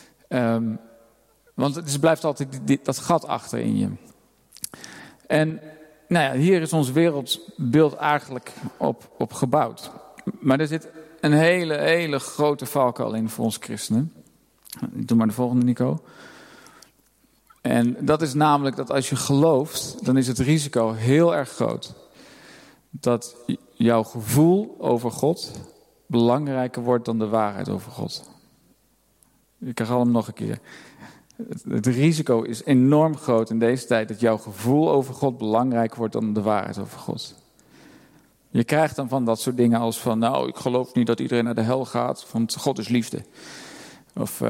G: Want het blijft altijd dat gat achter in je. En nou ja, hier is ons wereldbeeld eigenlijk op gebouwd. Maar er zit een hele grote valkuil in voor ons christenen. Doe maar de volgende, Nico. En dat is namelijk dat als je gelooft, dan is het risico heel erg groot dat jouw gevoel over God belangrijker wordt dan de waarheid over God. Ik herhaal hem nog een keer. Het risico is enorm groot in deze tijd dat jouw gevoel over God belangrijker wordt dan de waarheid over God. Je krijgt dan van dat soort dingen als van, nou, ik geloof niet dat iedereen naar de hel gaat, want God is liefde. Of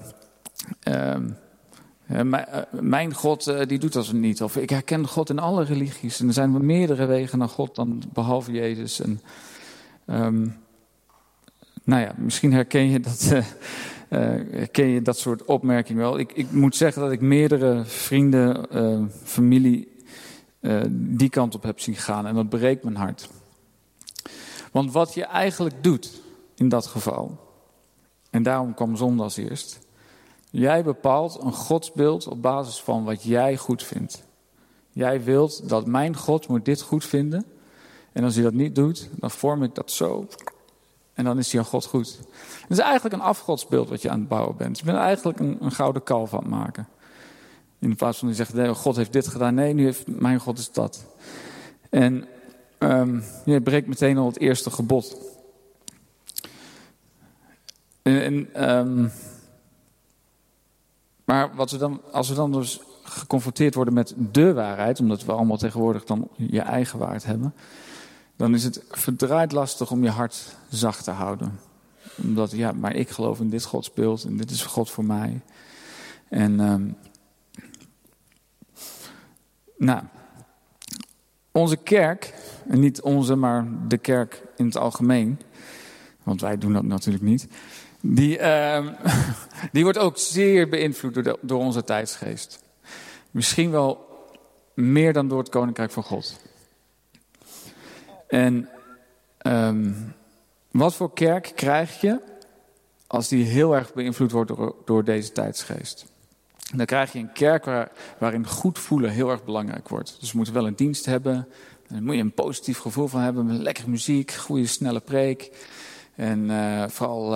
G: mijn God die doet dat niet. Of ik herken God in alle religies. En er zijn meerdere wegen naar God dan behalve Jezus. En nou ja, misschien herken je dat soort opmerkingen wel. Ik moet zeggen dat ik meerdere vrienden, familie die kant op heb zien gaan. En dat breekt mijn hart. Want wat je eigenlijk doet in dat geval, en daarom kwam zonde als eerst. Jij bepaalt een godsbeeld op basis van wat jij goed vindt. Jij wilt dat mijn God moet dit goed vinden. En als hij dat niet doet, dan vorm ik dat zo. En dan is hij een God goed. Het is eigenlijk een afgodsbeeld wat je aan het bouwen bent. Je bent eigenlijk een gouden kalf aan het maken. In plaats van die zegt, nee, God heeft dit gedaan. Nee, nu heeft mijn God is dat. En je breekt meteen al het eerste gebod. Maar als we dan dus geconfronteerd worden met de waarheid, omdat we allemaal tegenwoordig dan je eigen waarheid hebben, dan is het verdraaid lastig om je hart zacht te houden. Omdat, ja, maar ik geloof in dit godsbeeld en dit is God voor mij. En onze kerk, en niet onze, maar de kerk in het algemeen, want wij doen dat natuurlijk niet, die wordt ook zeer beïnvloed door onze tijdsgeest. Misschien wel meer dan door het Koninkrijk van God. En wat voor kerk krijg je als die heel erg beïnvloed wordt door deze tijdsgeest? Dan krijg je een kerk waarin goed voelen heel erg belangrijk wordt. Dus we moeten wel een dienst hebben. Daar moet je een positief gevoel van hebben. Met lekkere muziek, goede snelle preek. En vooral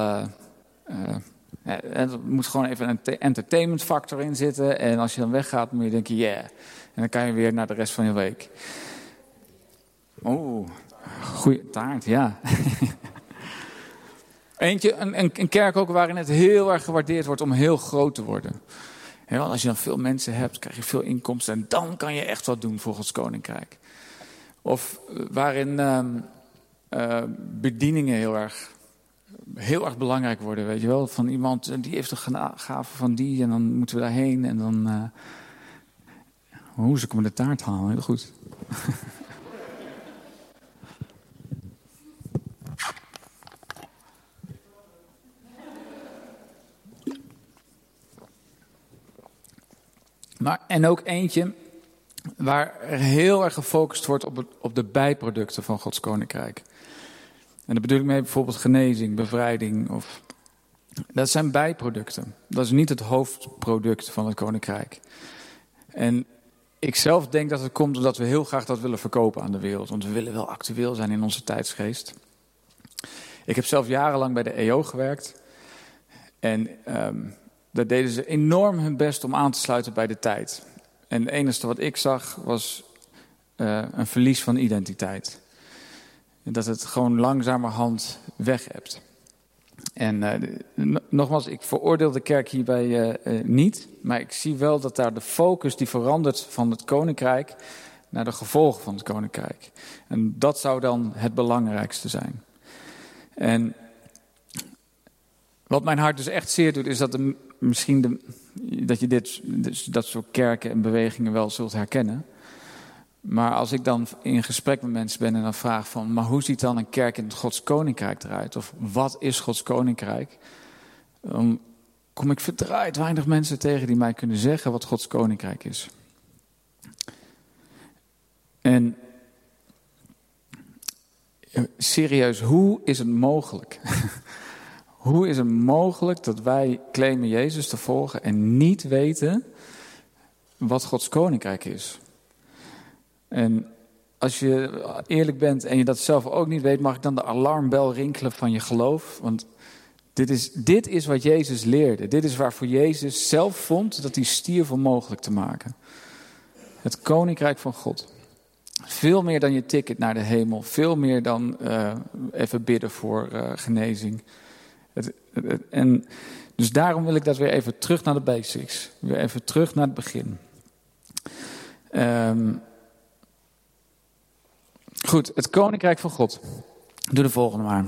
G: er moet gewoon even een entertainment factor in zitten. En als je dan weggaat, moet je denken, yeah. En dan kan je weer naar de rest van je week. Oh, goeie taart, ja. Eentje, een kerk ook waarin het heel erg gewaardeerd wordt om heel groot te worden. Ja, want als je dan veel mensen hebt, krijg je veel inkomsten en dan kan je echt wat doen voor Gods koninkrijk. Of waarin bedieningen heel erg belangrijk worden, weet je wel. Van iemand, die heeft een gave van die en dan moeten we daarheen en dan... Hoe ze komen de taart halen, heel goed. En ook eentje waar er heel erg gefocust wordt op de bijproducten van Gods koninkrijk. En daar bedoel ik mee bijvoorbeeld genezing, bevrijding. Dat zijn bijproducten. Dat is niet het hoofdproduct van het koninkrijk. En ik zelf denk dat het komt omdat we heel graag dat willen verkopen aan de wereld. Want we willen wel actueel zijn in onze tijdsgeest. Ik heb zelf jarenlang bij de EO gewerkt. En daar deden ze enorm hun best om aan te sluiten bij de tijd. En het enige wat ik zag was een verlies van identiteit. Dat het gewoon langzamerhand weg hebt. En nogmaals, ik veroordeel de kerk hierbij niet. Maar ik zie wel dat daar de focus die verandert van het koninkrijk naar de gevolgen van het koninkrijk. En dat zou dan het belangrijkste zijn. En wat mijn hart dus echt zeer doet, is dat dat je dat soort kerken en bewegingen wel zult herkennen. Maar als ik dan in gesprek met mensen ben en dan vraag van... maar hoe ziet dan een kerk in het Gods koninkrijk eruit? Of wat is Gods koninkrijk? Dan kom ik verdraaid weinig mensen tegen die mij kunnen zeggen wat Gods koninkrijk is. En serieus, hoe is het mogelijk? Hoe is het mogelijk dat wij claimen Jezus te volgen en niet weten wat Gods koninkrijk is? En als je eerlijk bent en je dat zelf ook niet weet, mag ik dan de alarmbel rinkelen van je geloof? Want dit is wat Jezus leerde. Dit is waarvoor Jezus zelf vond dat hij stierf om mogelijk te maken. Het koninkrijk van God. Veel meer dan je ticket naar de hemel. Veel meer dan even bidden voor genezing. En dus daarom wil ik dat weer even terug naar de basics. Weer even terug naar het begin. Goed, het koninkrijk van God. Doe de volgende maar.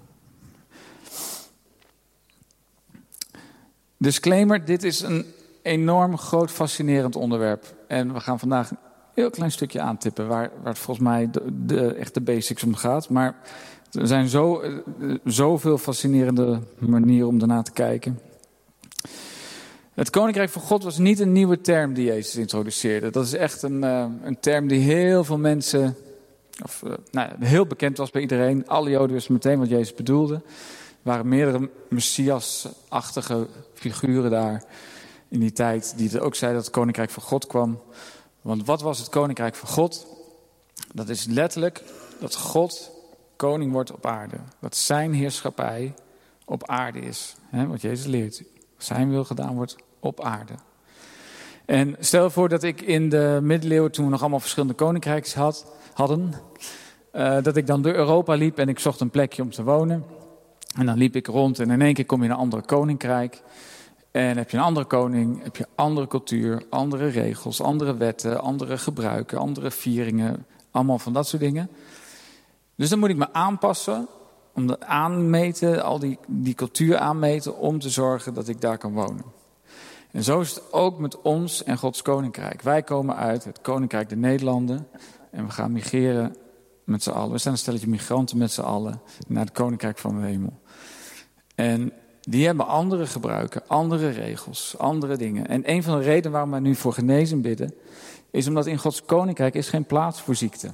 G: Disclaimer, dit is een enorm groot fascinerend onderwerp. En we gaan vandaag een heel klein stukje aantippen waar het volgens mij echt de basics om gaat. Maar er zijn zoveel fascinerende manieren om daarna te kijken. Het koninkrijk van God was niet een nieuwe term die Jezus introduceerde. Dat is echt een term die heel veel mensen, heel bekend was bij iedereen. Alle Joden wisten meteen wat Jezus bedoelde. Er waren meerdere Messias-achtige figuren daar in die tijd die ook zeiden dat het koninkrijk van God kwam. Want wat was het koninkrijk van God? Dat is letterlijk dat God koning wordt op aarde. Dat zijn heerschappij op aarde is. Wat Jezus leert. Zijn wil gedaan wordt op aarde. En stel voor dat ik in de middeleeuwen, toen we nog allemaal verschillende koninkrijken hadden, dat ik dan door Europa liep en ik zocht een plekje om te wonen. En dan liep ik rond en in één keer kom je in een ander koninkrijk. En heb je een andere koning, heb je andere cultuur, andere regels, andere wetten, andere gebruiken, andere vieringen. Allemaal van dat soort dingen. Dus dan moet ik me aanpassen, om dat aanmeten, al die cultuur aanmeten, om te zorgen dat ik daar kan wonen. En zo is het ook met ons en Gods koninkrijk. Wij komen uit het koninkrijk der Nederlanden en we gaan migreren met z'n allen. We zijn een stelletje migranten met z'n allen naar het koninkrijk van de hemel. En die hebben andere gebruiken, andere regels, andere dingen. En een van de redenen waarom wij nu voor genezing bidden, is omdat in Gods koninkrijk is geen plaats voor ziekte.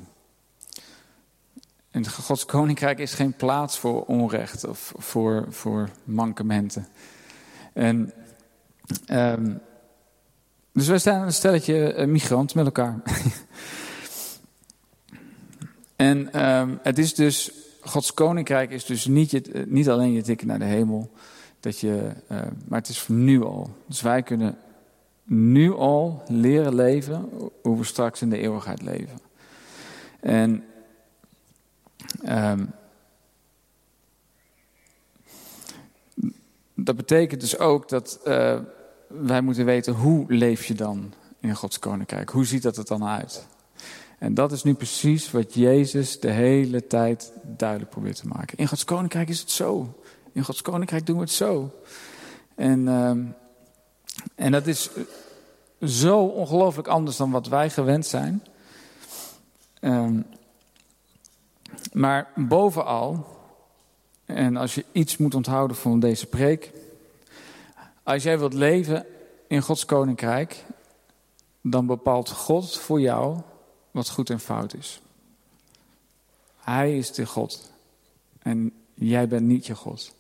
G: En Gods koninkrijk is geen plaats voor onrecht of voor mankementen. En dus wij staan een stelletje migranten met elkaar. En het is dus, Gods koninkrijk is dus niet alleen je ticket naar de hemel, maar het is voor nu al. Dus wij kunnen nu al leren leven hoe we straks in de eeuwigheid leven. En dat betekent dus ook dat wij moeten weten, hoe leef je dan in Gods koninkrijk? Hoe ziet dat er dan uit? En dat is nu precies wat Jezus de hele tijd duidelijk probeert te maken. In Gods koninkrijk is het zo. In Gods koninkrijk doen we het zo. En dat is zo ongelooflijk anders dan wat wij gewend zijn. Maar bovenal, en als je iets moet onthouden van deze preek, als jij wilt leven in Gods koninkrijk, dan bepaalt God voor jou wat goed en fout is. Hij is de God en jij bent niet je God.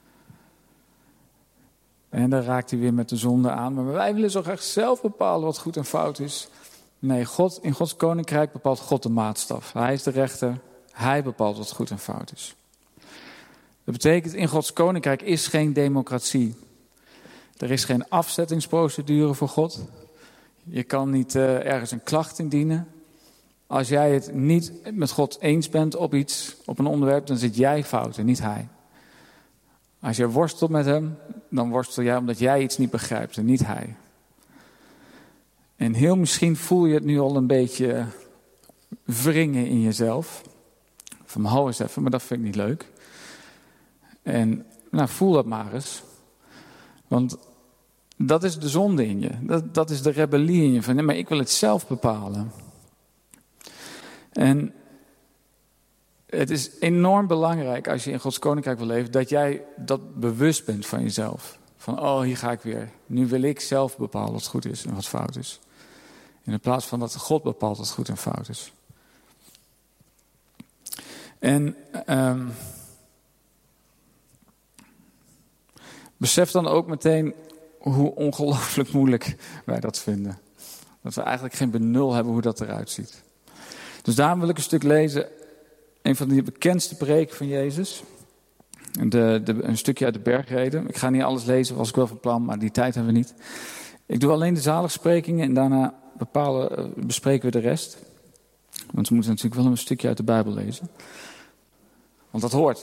G: En dan raakt hij weer met de zonde aan. Maar wij willen zo graag zelf bepalen wat goed en fout is. Nee, in Gods koninkrijk bepaalt God de maatstaf. Hij is de rechter. Hij bepaalt wat goed en fout is. Dat betekent, in Gods koninkrijk is geen democratie. Er is geen afzettingsprocedure voor God. Je kan niet ergens een klacht indienen. Als jij het niet met God eens bent op iets, op een onderwerp, dan zit jij fout en niet hij. Als je worstelt met hem, dan worstel jij omdat jij iets niet begrijpt en niet hij. En heel misschien voel je het nu al een beetje wringen in jezelf. Van hou eens even, maar dat vind ik niet leuk. En voel dat maar eens. Want dat is de zonde in je. Dat is de rebellie in je. Van nee, maar ik wil het zelf bepalen. En het is enorm belangrijk als je in Gods koninkrijk wil leven, dat jij dat bewust bent van jezelf. Van hier ga ik weer. Nu wil ik zelf bepalen wat goed is en wat fout is. In plaats van dat God bepaalt wat goed en fout is. En besef dan ook meteen hoe ongelooflijk moeilijk wij dat vinden. Dat we eigenlijk geen benul hebben hoe dat eruit ziet. Dus daarom wil ik een stuk lezen. Een van de bekendste preken van Jezus. Een stukje uit de bergreden. Ik ga niet alles lezen, was ik wel van plan, maar die tijd hebben we niet. Ik doe alleen de zaligsprekingen en daarna bespreken we de rest. Want we moeten natuurlijk wel een stukje uit de Bijbel lezen. Want dat hoort.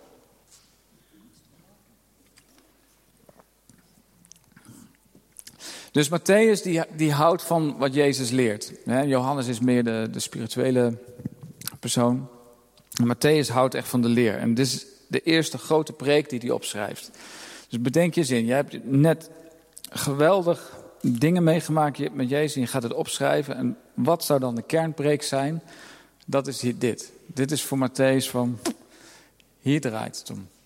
G: Dus Matthäus die houdt van wat Jezus leert. Johannes is meer de spirituele persoon. Matthäus houdt echt van de leer. En dit is de eerste grote preek die hij opschrijft. Dus bedenk je zin. Jij hebt net geweldig dingen meegemaakt met Jezus. En je gaat het opschrijven. En wat zou dan de kernpreek zijn? Dat is dit. Dit is voor Matthäus van, hier draait het om.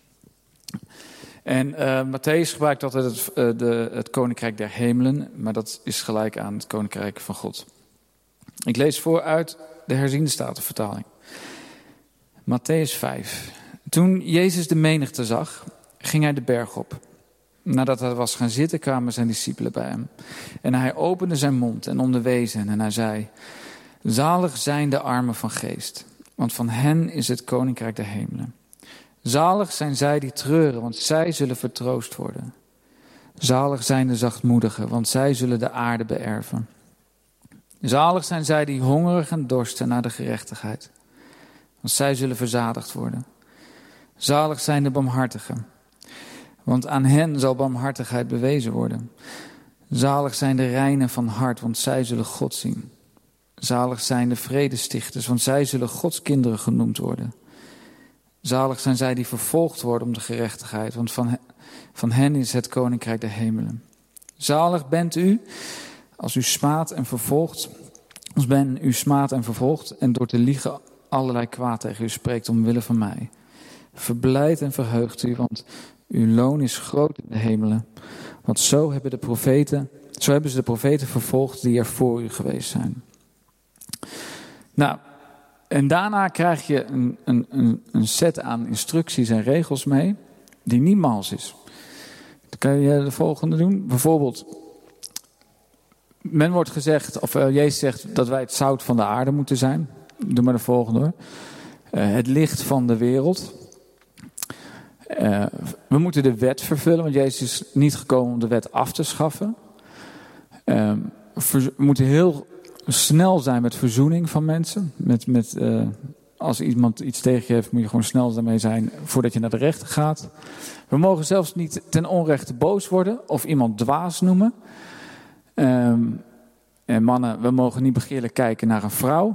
G: En Matthäus gebruikt altijd het koninkrijk der hemelen. Maar dat is gelijk aan het koninkrijk van God. Ik lees voor uit de herziende statenvertaling. Matthäus 5. Toen Jezus de menigte zag, ging hij de berg op. Nadat hij was gaan zitten, kwamen zijn discipelen bij hem. En hij opende zijn mond en onderwees hen. En hij zei, zalig zijn de armen van geest, want van hen is het koninkrijk der hemelen. Zalig zijn zij die treuren, want zij zullen vertroost worden. Zalig zijn de zachtmoedigen, want zij zullen de aarde beërven. Zalig zijn zij die hongerig en dorsten naar de gerechtigheid, want zij zullen verzadigd worden. Zalig zijn de barmhartigen, want aan hen zal barmhartigheid bewezen worden. Zalig zijn de reinen van hart, want zij zullen God zien. Zalig zijn de vredestichters, want zij zullen Gods kinderen genoemd worden. Zalig zijn zij die vervolgd worden om de gerechtigheid, want van hen is het koninkrijk der hemelen. Zalig bent u als u smaadt en vervolgt, als men u smaadt en vervolgt en door te liegen allerlei kwaad tegen u spreekt omwille van mij. Verblijd en verheugt u, want uw loon is groot in de hemelen. Want zo hebben ze de profeten vervolgd die er voor u geweest zijn. Nou, en daarna krijg je een set aan instructies en regels mee die niet mals is. Dan kan je de volgende doen. Bijvoorbeeld, men wordt gezegd, of Jezus zegt dat wij het zout van de aarde moeten zijn. Doe maar de volgende hoor. Het licht van de wereld. We moeten de wet vervullen, want Jezus is niet gekomen om de wet af te schaffen. We moeten heel snel zijn met verzoening van mensen. Als iemand iets tegen je heeft, moet je gewoon snel daarmee zijn voordat je naar de rechter gaat. We mogen zelfs niet ten onrechte boos worden of iemand dwaas noemen. En mannen, we mogen niet begeerlijk kijken naar een vrouw.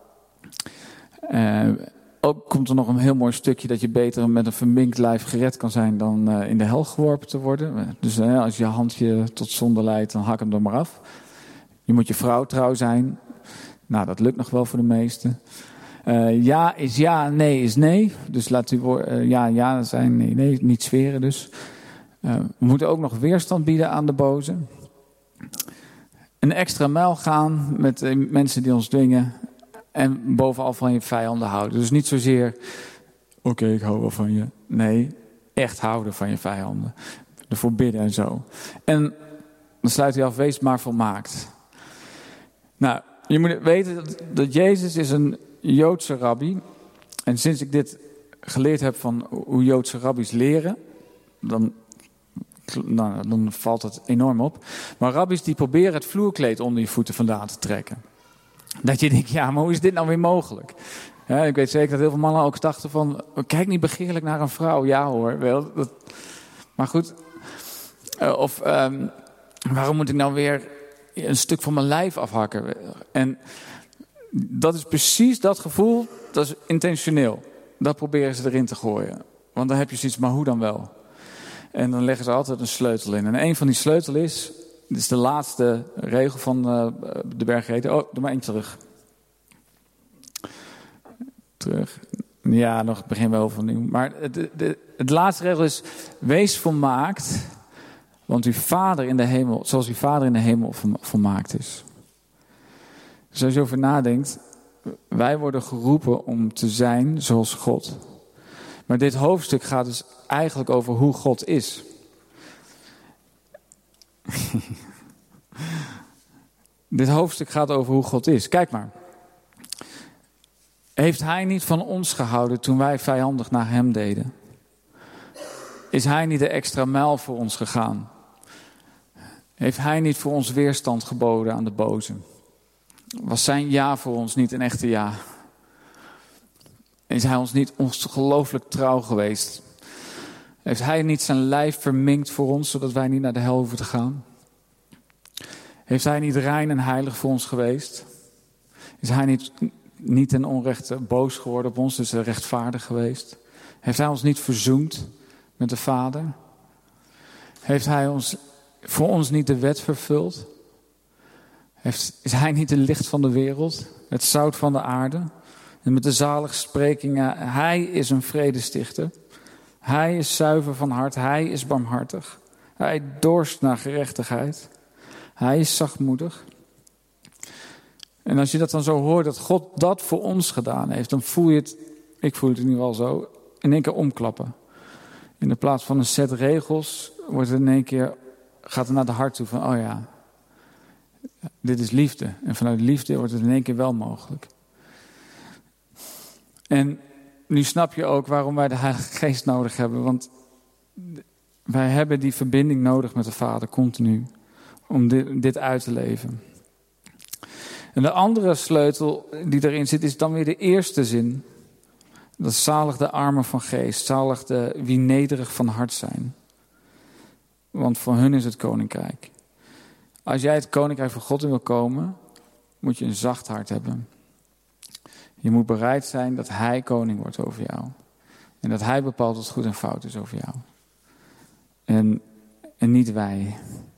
G: Ook komt er nog een heel mooi stukje dat je beter met een verminkt lijf gered kan zijn dan in de hel geworpen te worden. Dus als je handje tot zonde leidt, dan hak hem er maar af. Je moet je vrouw trouw zijn. Nou, dat lukt nog wel voor de meesten. Ja is ja, nee is nee. Dus laat u ja zijn, nee, niet zweren dus. We moeten ook nog weerstand bieden aan de boze. Een extra mijl gaan met mensen die ons dwingen. En bovenal van je vijanden houden. Dus niet zozeer, oké, ik hou wel van je. Nee, echt houden van je vijanden. Ervoor bidden en zo. En dan sluit hij af, wees maar volmaakt. Nou, je moet weten dat Jezus is een Joodse rabbi. En sinds ik dit geleerd heb van hoe Joodse rabbies leren, dan valt het enorm op. Maar rabbies die proberen het vloerkleed onder je voeten vandaan te trekken. Dat je denkt, ja, maar hoe is dit nou weer mogelijk? Ja, ik weet zeker dat heel veel mannen ook dachten van, kijk niet begeerlijk naar een vrouw. Ja hoor, wel. Maar goed. Waarom moet ik nou weer een stuk van mijn lijf afhakken? En dat is precies dat gevoel, dat is intentioneel. Dat proberen ze erin te gooien. Want dan heb je zoiets, maar hoe dan wel? En dan leggen ze altijd een sleutel in. En een van die sleutel is, dit is de laatste regel van de bergreden. Oh, doe maar eentje terug. Ja, nog begin wel van nieuw. Maar het laatste regel is, wees volmaakt, want uw Vader in de hemel, zoals uw Vader in de hemel volmaakt is. Dus als je over nadenkt, wij worden geroepen om te zijn zoals God. Maar dit hoofdstuk gaat dus eigenlijk over hoe God is. Dit hoofdstuk gaat over hoe God is. Kijk maar. Heeft hij niet van ons gehouden toen wij vijandig naar hem deden? Is hij niet de extra mijl voor ons gegaan? Heeft hij niet voor ons weerstand geboden aan de boze? Was zijn ja voor ons niet een echte ja? Is hij ons niet ongelooflijk trouw geweest? Heeft hij niet zijn lijf verminkt voor ons, zodat wij niet naar de hel hoeven te gaan? Heeft hij niet rein en heilig voor ons geweest? Is hij niet ten onrechte boos geworden op ons, dus rechtvaardig geweest? Heeft hij ons niet verzoend met de Vader? Heeft hij voor ons niet de wet vervuld? Is hij niet het licht van de wereld, het zout van de aarde? En met de zaligsprekingen, hij is een vredestichter. Hij is zuiver van hart, hij is barmhartig. Hij dorst naar gerechtigheid. Hij is zachtmoedig. En als je dat dan zo hoort, dat God dat voor ons gedaan heeft, dan voel je het, ik voel het in ieder geval zo, in één keer omklappen. In de plaats van een set regels, wordt het in één keer, gaat het naar de hart toe van, oh ja, dit is liefde. En vanuit liefde wordt het in één keer wel mogelijk. En nu snap je ook waarom wij de Heilige Geest nodig hebben. Want wij hebben die verbinding nodig met de Vader, continu. Om dit uit te leven. En de andere sleutel die erin zit, is dan weer de eerste zin. Dat is zalig de armen van geest. Zalig de wie nederig van hart zijn. Want voor hun is het koninkrijk. Als jij het koninkrijk van God in wil komen, moet je een zacht hart hebben. Je moet bereid zijn dat hij koning wordt over jou. En dat hij bepaalt wat goed en fout is over jou. En niet wij.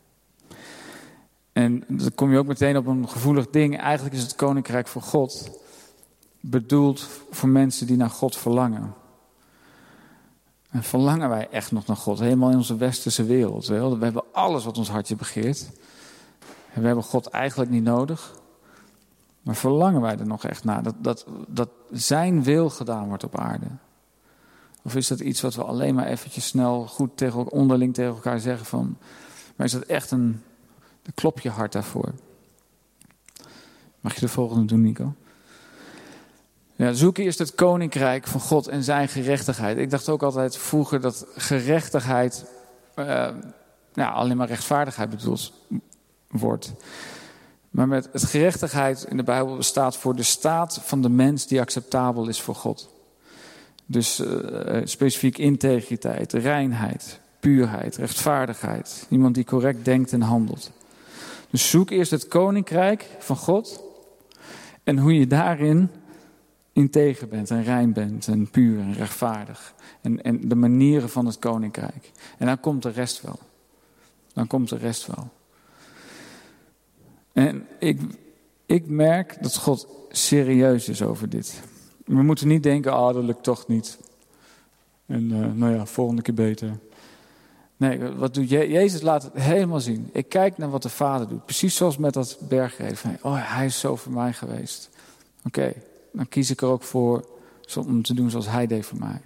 G: En dan kom je ook meteen op een gevoelig ding. Eigenlijk is het koninkrijk van God bedoeld voor mensen die naar God verlangen. En verlangen wij echt nog naar God? Helemaal in onze westerse wereld. We hebben alles wat ons hartje begeert. En we hebben God eigenlijk niet nodig. Maar verlangen wij er nog echt naar? Dat zijn wil gedaan wordt op aarde? Of is dat iets wat we alleen maar eventjes snel goed onderling tegen elkaar zeggen van... Maar is dat echt daar klop je hart daarvoor? Mag je de volgende doen, Nico? Ja, zoek eerst het koninkrijk van God en zijn gerechtigheid. Ik dacht ook altijd vroeger dat gerechtigheid alleen maar rechtvaardigheid bedoeld wordt. Maar met het gerechtigheid in de Bijbel staat voor de staat van de mens die acceptabel is voor God. Dus specifiek integriteit, reinheid, puurheid, rechtvaardigheid. Iemand die correct denkt en handelt. Dus zoek eerst het koninkrijk van God. En hoe je daarin integer bent en rein bent en puur en rechtvaardig. En de manieren van het koninkrijk. En dan komt de rest wel. Dan komt de rest wel. En ik merk dat God serieus is over dit. We moeten niet denken, dat lukt toch niet. En volgende keer beter. Nee, wat doet Jezus laat het helemaal zien. Ik kijk naar wat de Vader doet. Precies zoals met dat bergreden. Hij is zo voor mij geweest. Oké, dan kies ik er ook voor om te doen zoals hij deed voor mij.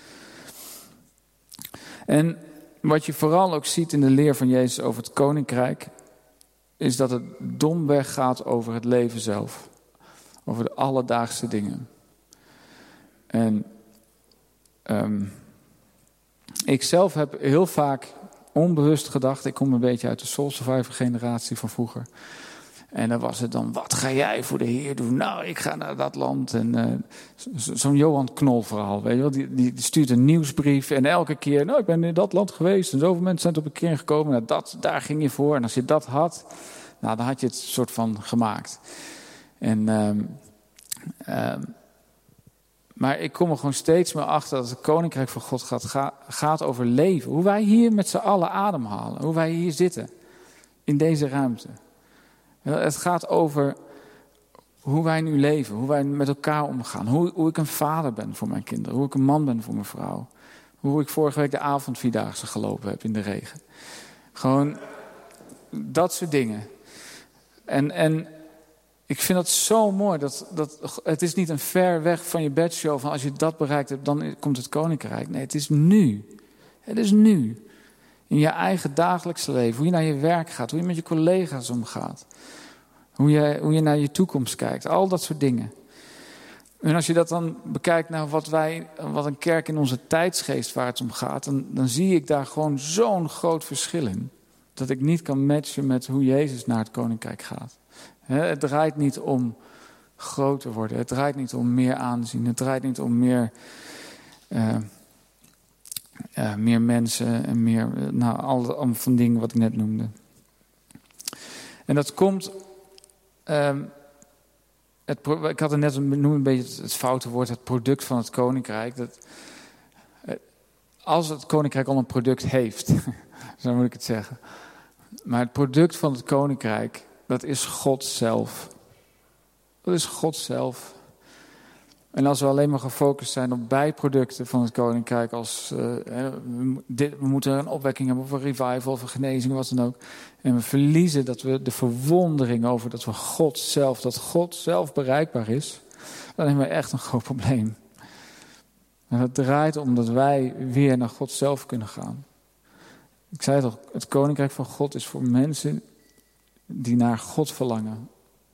G: En wat je vooral ook ziet in de leer van Jezus over het koninkrijk, is dat het domweg gaat over het leven zelf. Over de alledaagse dingen. En ik zelf heb heel vaak onbewust gedacht, ik kom een beetje uit de Soul Survivor generatie van vroeger. En dan was het dan, wat ga jij voor de Heer doen? Nou, ik ga naar dat land. En zo'n Johan Knol verhaal, weet je wel. Die stuurt een nieuwsbrief en elke keer, ik ben in dat land geweest. En zoveel mensen zijn op een keer gekomen. Nou, daar ging je voor. En als je dat had, dan had je het soort van gemaakt. Maar ik kom er gewoon steeds meer achter dat het koninkrijk van God gaat over leven. Hoe wij hier met z'n allen ademhalen. Hoe wij hier zitten. In deze ruimte. Het gaat over hoe wij nu leven. Hoe wij met elkaar omgaan. Hoe ik een vader ben voor mijn kinderen. Hoe ik een man ben voor mijn vrouw. Hoe ik vorige week de avondvierdaagse gelopen heb in de regen. Gewoon dat soort dingen. En ik vind dat zo mooi. Dat het is niet een ver weg van je bedshow. Van als je dat bereikt hebt, dan komt het koninkrijk. Nee, het is nu. Het is nu. In je eigen dagelijkse leven. Hoe je naar je werk gaat. Hoe je met je collega's omgaat. Hoe je naar je toekomst kijkt. Al dat soort dingen. En als je dat dan bekijkt naar wat een kerk in onze tijdsgeest waar het om gaat. Dan zie ik daar gewoon zo'n groot verschil in. Dat ik niet kan matchen met hoe Jezus naar het koninkrijk gaat. Het draait niet om groot te worden. Het draait niet om meer aanzien. Het draait niet om meer mensen en meer allemaal van dingen wat ik net noemde. En dat komt. Ik had er net een beetje het foute woord, het product van het koninkrijk. Als het koninkrijk al een product heeft, zo moet ik het zeggen. Maar het product van het koninkrijk, dat is God zelf. Dat is God zelf. En als we alleen maar gefocust zijn op bijproducten van het koninkrijk, als we moeten een opwekking hebben of een revival of een genezing, wat dan ook. En we verliezen dat we de verwondering over dat God zelf bereikbaar is, dan hebben we echt een groot probleem. En dat draait om dat wij weer naar God zelf kunnen gaan. Ik zei toch, het koninkrijk van God is voor mensen die naar God verlangen.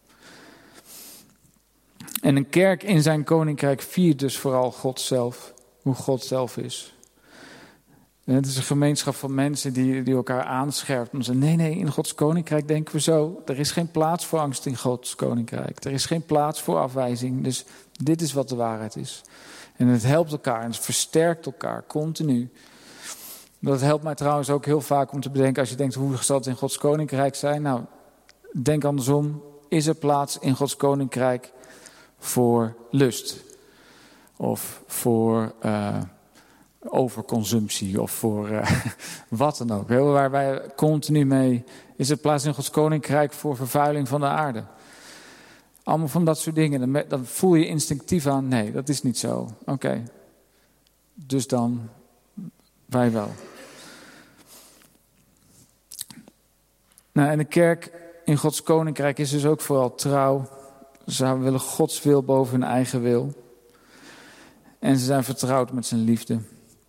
G: En een kerk in zijn koninkrijk viert dus vooral God zelf. Hoe God zelf is. En het is een gemeenschap van mensen die elkaar aanscherpen. En zeggen, nee, in Gods koninkrijk denken we zo. Er is geen plaats voor angst in Gods koninkrijk. Er is geen plaats voor afwijzing. Dus dit is wat de waarheid is. En het helpt elkaar en het versterkt elkaar continu. Dat helpt mij trouwens ook heel vaak om te bedenken, als je denkt, hoe zal het in Gods koninkrijk zijn? Nou, denk andersom. Is er plaats in Gods koninkrijk voor lust? Of voor overconsumptie? Of voor wat dan ook? Waar wij continu mee... Is er plaats in Gods koninkrijk voor vervuiling van de aarde? Allemaal van dat soort dingen. Dan voel je instinctief aan, nee, dat is niet zo. Oké. Dus dan, wij wel. Nou, en de kerk in Gods koninkrijk is dus ook vooral trouw. Ze willen Gods wil boven hun eigen wil. En ze zijn vertrouwd met zijn liefde.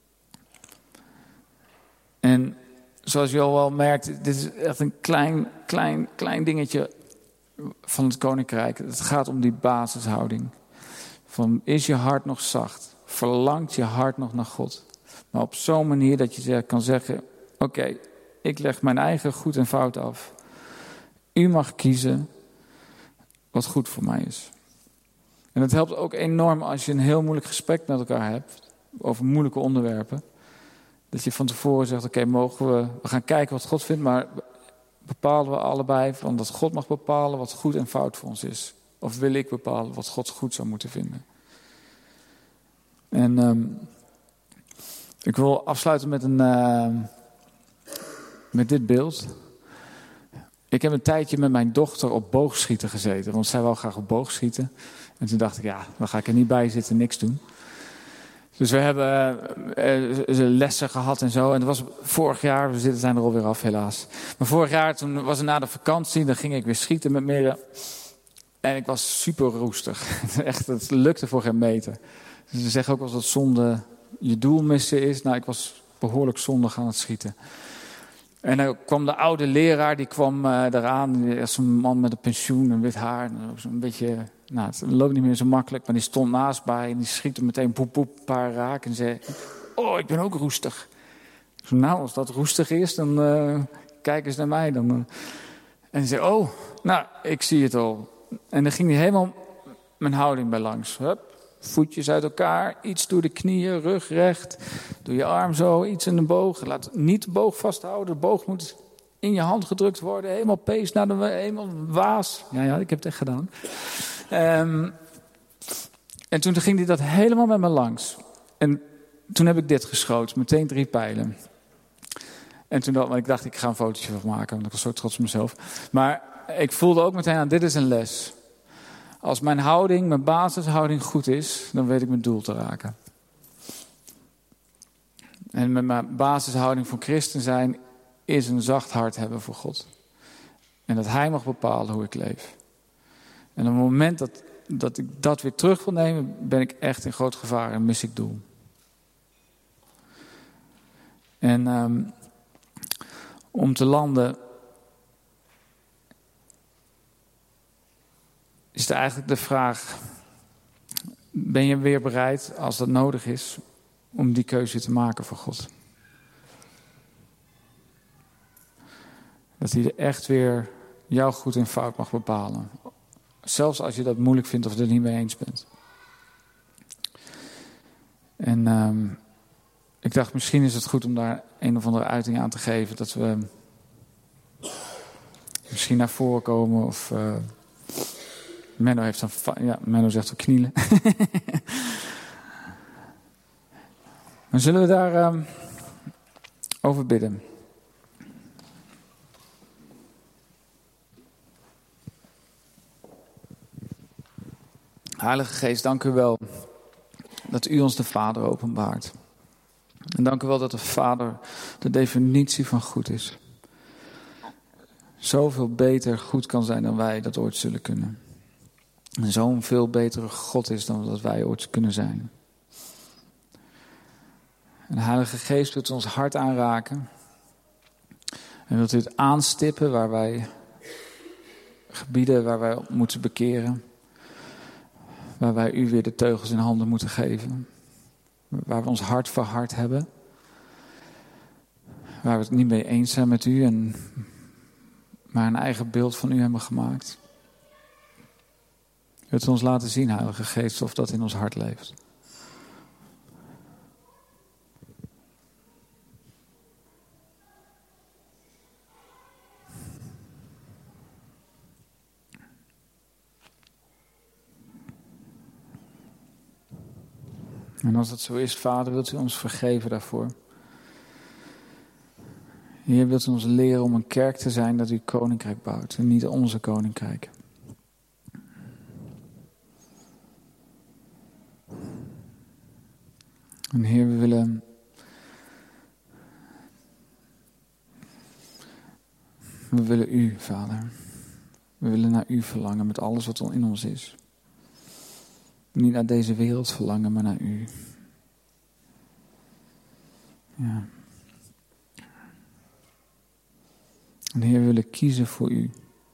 G: En zoals je al wel merkt, dit is echt een klein dingetje van het koninkrijk. Het gaat om die basishouding. Van, is je hart nog zacht? Verlangt je hart nog naar God? Maar op zo'n manier dat je kan zeggen, oké, ik leg mijn eigen goed en fout af. U mag kiezen wat goed voor mij is. En het helpt ook enorm als je een heel moeilijk gesprek met elkaar hebt over moeilijke onderwerpen. Dat je van tevoren zegt, oké, mogen we gaan kijken wat God vindt, maar bepalen we allebei van dat God mag bepalen wat goed en fout voor ons is. Of wil ik bepalen wat God goed zou moeten vinden. En ik wil afsluiten met dit beeld. Ik heb een tijdje met mijn dochter op boogschieten gezeten, want zij wou graag op boogschieten. En toen dacht ik, ja, dan ga ik er niet bij zitten, niks doen. Dus we hebben lessen gehad en zo. En dat was vorig jaar, we zijn er alweer af helaas. Maar vorig jaar, toen was het na de vakantie, dan ging ik weer schieten met Mirre. En ik was super roestig. Echt, het lukte voor geen meter. Dus ze zeggen ook wel dat zonde je doel missen is. Nou, ik was behoorlijk zondig aan het schieten. En dan kwam de oude leraar, die kwam eraan. Dat is een man met een pensioen, een wit haar. En ook zo'n beetje, nou, het loopt niet meer zo makkelijk. Maar die stond naast mij en die schiet er meteen poep, een paar raak. En zei, oh, ik ben ook roestig. Ik zei, nou, als dat roestig is, dan kijk eens naar mij. Dan, En hij zei, oh, nou, ik zie het al. En dan ging hij helemaal mijn houding bij langs. Hup. Voetjes uit elkaar, iets door de knieën, rug recht. Doe je arm zo, iets in de boog. Laat niet de boog vasthouden. De boog moet in je hand gedrukt worden. Helemaal pees naar de helemaal waas. Ja, ik heb het echt gedaan. En toen ging hij dat helemaal met me langs. En toen heb ik dit geschoten, meteen 3 pijlen. En toen dacht ik ga een fotootje van maken, want ik was zo trots op mezelf. Maar ik voelde ook meteen aan, dit is een les. Als mijn houding, mijn basishouding goed is, dan weet ik mijn doel te raken. En met mijn basishouding voor christen zijn, is een zacht hart hebben voor God. En dat Hij mag bepalen hoe ik leef. En op het moment dat ik dat weer terug wil nemen, ben ik echt in groot gevaar en mis ik doel. En om te landen is er eigenlijk de vraag, ben je weer bereid, als dat nodig is, om die keuze te maken voor God? Dat Hij er echt weer jouw goed en fout mag bepalen. Zelfs als je dat moeilijk vindt of er niet mee eens bent. En ik dacht, misschien is het goed om daar een of andere uiting aan te geven. Dat we misschien naar voren komen of... Menno heeft Menno zegt we knielen. Maar zullen we daar over bidden? Heilige Geest, dank u wel dat u ons de Vader openbaart. En dank u wel dat de Vader de definitie van goed is. Zoveel beter goed kan zijn dan wij dat ooit zullen kunnen. En zo'n veel betere God is dan dat wij ooit kunnen zijn. En de Heilige Geest wilt ons hart aanraken. En wilt u het aanstippen waar wij gebieden waar wij op moeten bekeren. Waar wij u weer de teugels in handen moeten geven. Waar we ons hart verhard hebben. Waar we het niet mee eens zijn met u. Maar een eigen beeld van u hebben gemaakt. Wilt u ons laten zien, Heilige Geest, of dat in ons hart leeft. En als dat zo is, Vader, wilt u ons vergeven daarvoor. Heer, wilt u ons leren om een kerk te zijn dat uw koninkrijk bouwt en niet onze koninkrijk. En Heer, we willen u, Vader. We willen naar u verlangen met alles wat in ons is. Niet naar deze wereld verlangen, maar naar u. Ja. En Heer, we willen kiezen voor u.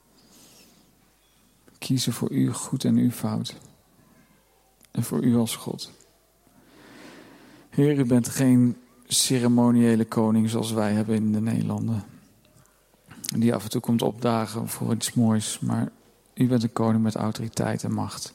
G: Kiezen voor u goed en u fout. En voor u als God. Heer, u bent geen ceremoniële koning zoals wij hebben in de Nederlanden. Die af en toe komt opdagen voor iets moois. Maar U bent een koning met autoriteit en macht.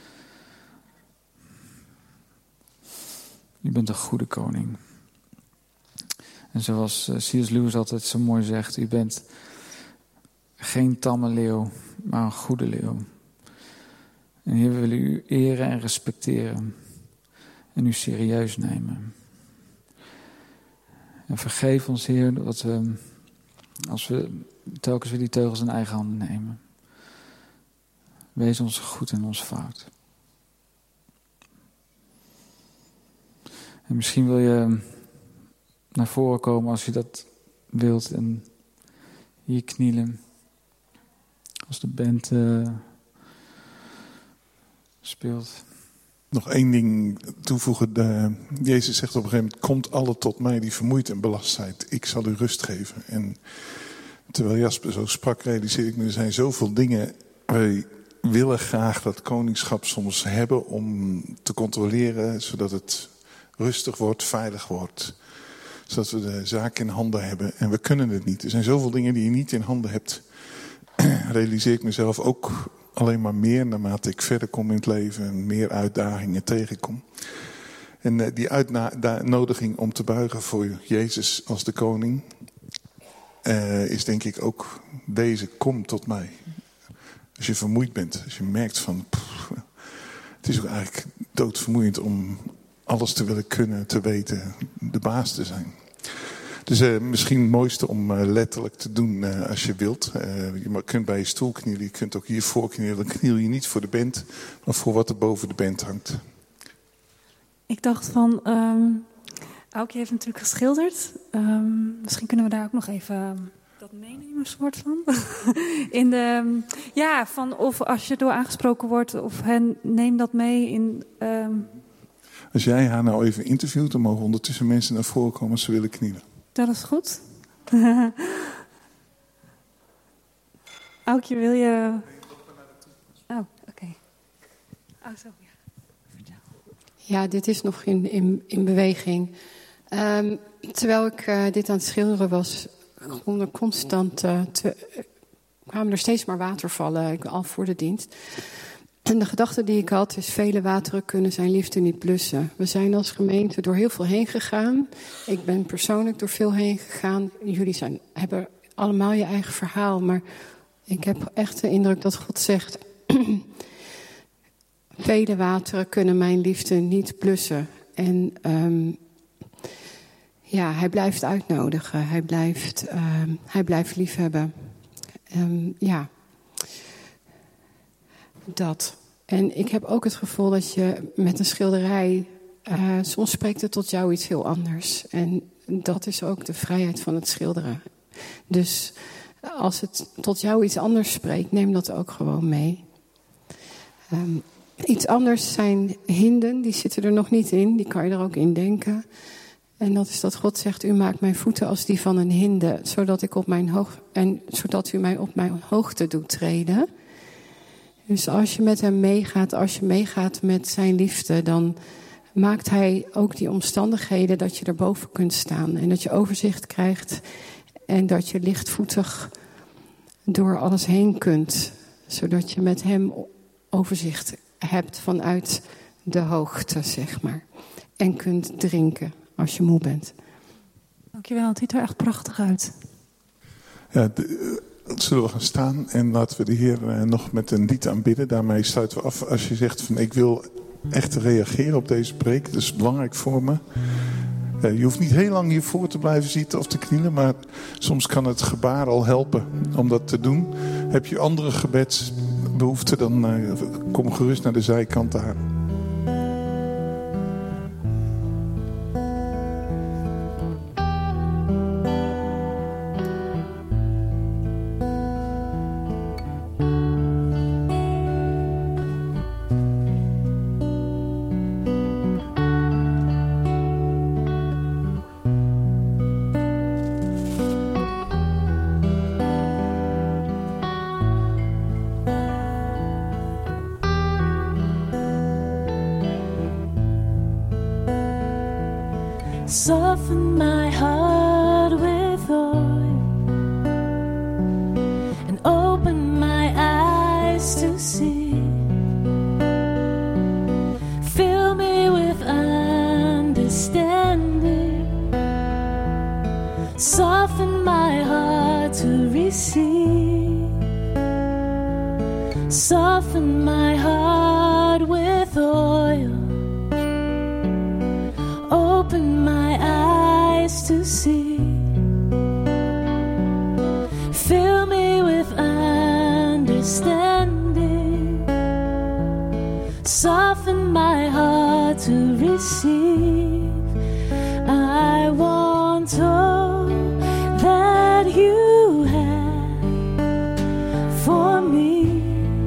G: U bent een goede koning. En zoals C.S. Lewis altijd zo mooi zegt, u bent geen tamme leeuw, maar een goede leeuw. En Heer, we willen u eren en respecteren. En u serieus nemen. En vergeef ons, Heer, dat we, als we telkens weer die teugels in eigen handen nemen. Wees ons goed en ons fout. En misschien wil je naar voren komen als je dat wilt en hier knielen. Als de band speelt.
A: Nog één ding toevoegen. Jezus zegt op een gegeven moment, komt alle tot mij die vermoeid en belast zijn. Ik zal u rust geven. En terwijl Jasper zo sprak, realiseer ik me, er zijn zoveel dingen. Wij willen graag dat koningschap soms hebben om te controleren, zodat het rustig wordt, veilig wordt. Zodat we de zaak in handen hebben. En we kunnen het niet. Er zijn zoveel dingen die je niet in handen hebt. Realiseer ik mezelf ook alleen maar meer naarmate ik verder kom in het leven en meer uitdagingen tegenkom. En die uitnodiging om te buigen voor Jezus als de koning is denk ik ook deze, kom tot mij. Als je vermoeid bent, als je merkt van, het is ook eigenlijk doodvermoeiend om alles te willen kunnen, te weten, de baas te zijn. Dus misschien het mooiste om letterlijk te doen als je wilt. Je kunt bij je stoel knielen, je kunt ook hiervoor knielen. Dan kniel je niet voor de band, maar voor wat er boven de band hangt.
H: Ik dacht van, Aukje heeft natuurlijk geschilderd. Misschien kunnen we daar ook nog even dat meenemen, soort van. Van of als je door aangesproken wordt, of neem dat mee in...
A: Als jij haar nou even interviewt, dan mogen ondertussen mensen naar voren komen als ze willen knielen.
H: Dat is goed. Aukje, wil je... Oh, oké. Oh, zo, ja. Vertel.
I: Ja, dit is nog in beweging. Terwijl ik dit aan het schilderen was, kwamen er steeds maar watervallen, al voor de dienst. En de gedachte die ik had is, vele wateren kunnen zijn liefde niet blussen. We zijn als gemeente door heel veel heen gegaan. Ik ben persoonlijk door veel heen gegaan. Jullie hebben allemaal je eigen verhaal. Maar ik heb echt de indruk dat God zegt, vele wateren kunnen mijn liefde niet blussen. En hij blijft uitnodigen. Hij blijft liefhebben. Dat. En ik heb ook het gevoel dat je met een schilderij, soms spreekt het tot jou iets heel anders. En dat is ook de vrijheid van het schilderen. Dus als het tot jou iets anders spreekt, neem dat ook gewoon mee. Iets anders zijn hinden, die zitten er nog niet in, die kan je er ook in denken. En dat is dat God zegt, u maakt mijn voeten als die van een hinde, zodat u mij op mijn hoogte doet treden. Dus als je met hem meegaat, als je meegaat met zijn liefde, dan maakt hij ook die omstandigheden dat je erboven kunt staan. En dat je overzicht krijgt en dat je lichtvoetig door alles heen kunt. Zodat je met hem overzicht hebt vanuit de hoogte, zeg maar. En kunt drinken als je moe bent.
H: Dankjewel, het ziet er echt prachtig uit.
A: Ja, zullen we gaan staan en laten we de Heer nog met een lied aanbidden. Daarmee sluiten we af. Als je zegt van ik wil echt reageren op deze preek, dat is belangrijk voor me. Je hoeft niet heel lang hiervoor te blijven zitten of te knielen, maar soms kan het gebaar al helpen om dat te doen. Heb je andere gebedsbehoeften, dan kom gerust naar de zijkant daar.
C: Soften my heart with oil and open my eyes to receive. Soften my heart with oil. Open my eyes to see. Fill me with understanding. Soften my heart to receive. I want all that you have for me.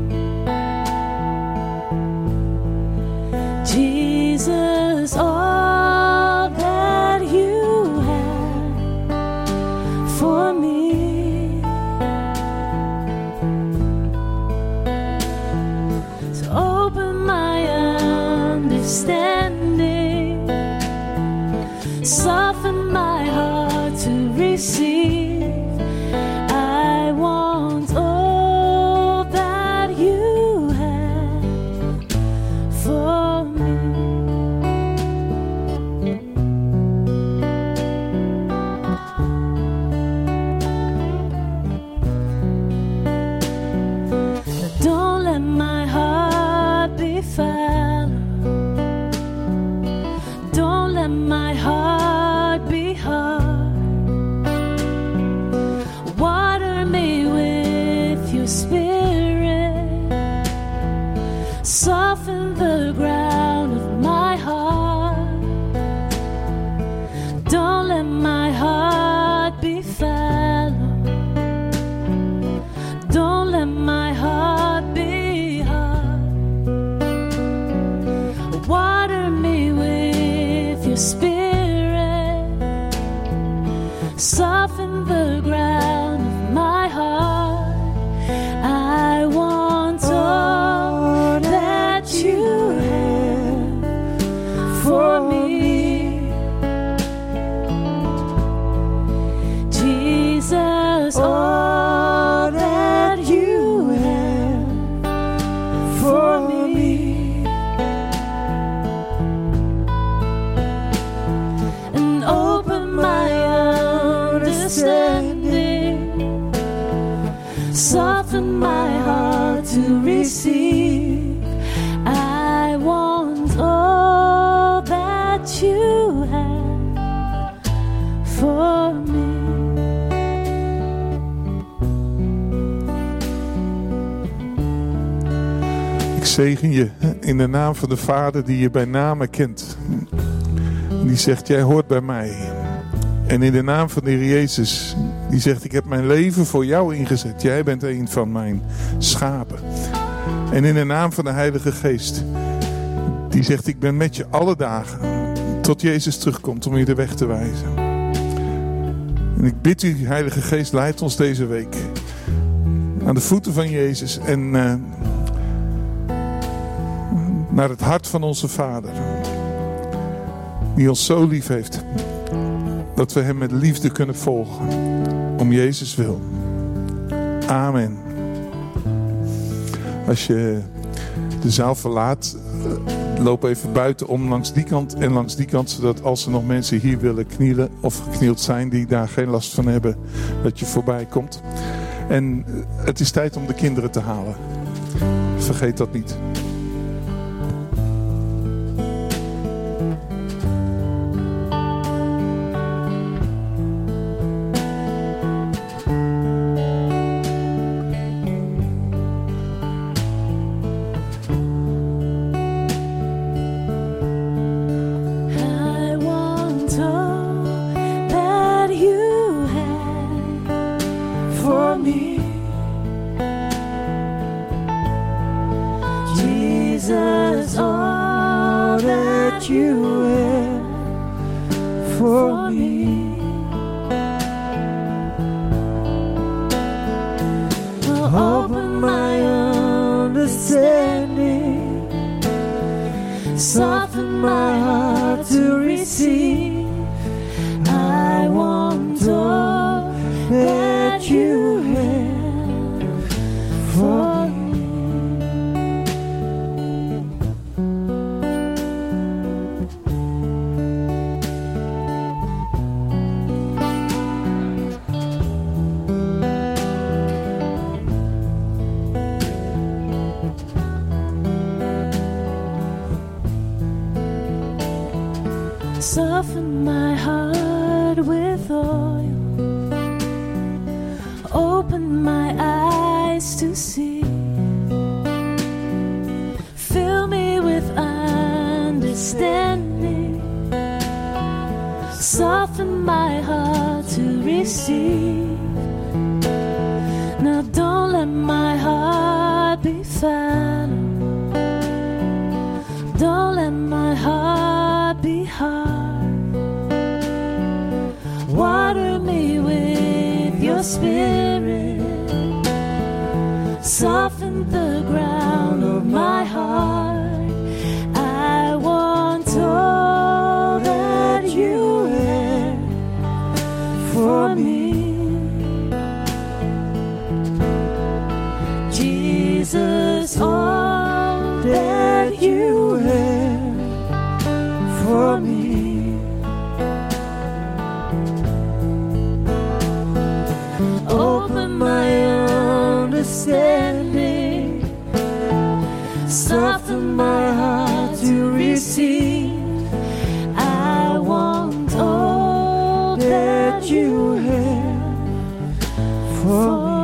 C: Jesus, all that you have for me. So open my understanding. Soften my heart to receive. I want all that you have for me. Don't let my heart be fallow. Don't let my heart be hard. Water me with your spirit. Soften the ground of my heart. Don't let my heart be fallow. Don't let my heart be hard. Water me with your spirit. Soften the ground of my heart. I want all that you have for me. Jesus, all that you have for me. And open my understanding. Soften my heart to receive. I want all that you have for me.
A: Ik zegen je in de naam van de Vader die je bij name kent. Die zegt, jij hoort bij mij. En in de naam van de Heer Jezus, die zegt, ik heb mijn leven voor jou ingezet. Jij bent een van mijn schapen. En in de naam van de Heilige Geest, die zegt, ik ben met je alle dagen. Tot Jezus terugkomt om je de weg te wijzen. En ik bid u, Heilige Geest, leid ons deze week aan de voeten van Jezus en naar het hart van onze Vader, die ons zo lief heeft, dat we hem met liefde kunnen volgen, om Jezus wil. Amen. Als je de zaal verlaat, loop even buitenom langs die kant en langs die kant, zodat als er nog mensen hier willen knielen of geknield zijn die daar geen last van hebben, dat je voorbij komt. En het is tijd om de kinderen te halen. Vergeet dat niet.
C: Soften my heart with oil. Open my eyes to see. Fill me with understanding. Soften my heart to receive. Now don't let my heart be fallow. Don't let my heart be hard. Water me with your spirit. Soften the ground of my heart. I want all that you have for me. Jesus, all that you have for me. Open my understanding. Soften my heart to receive. I want all that you have for me.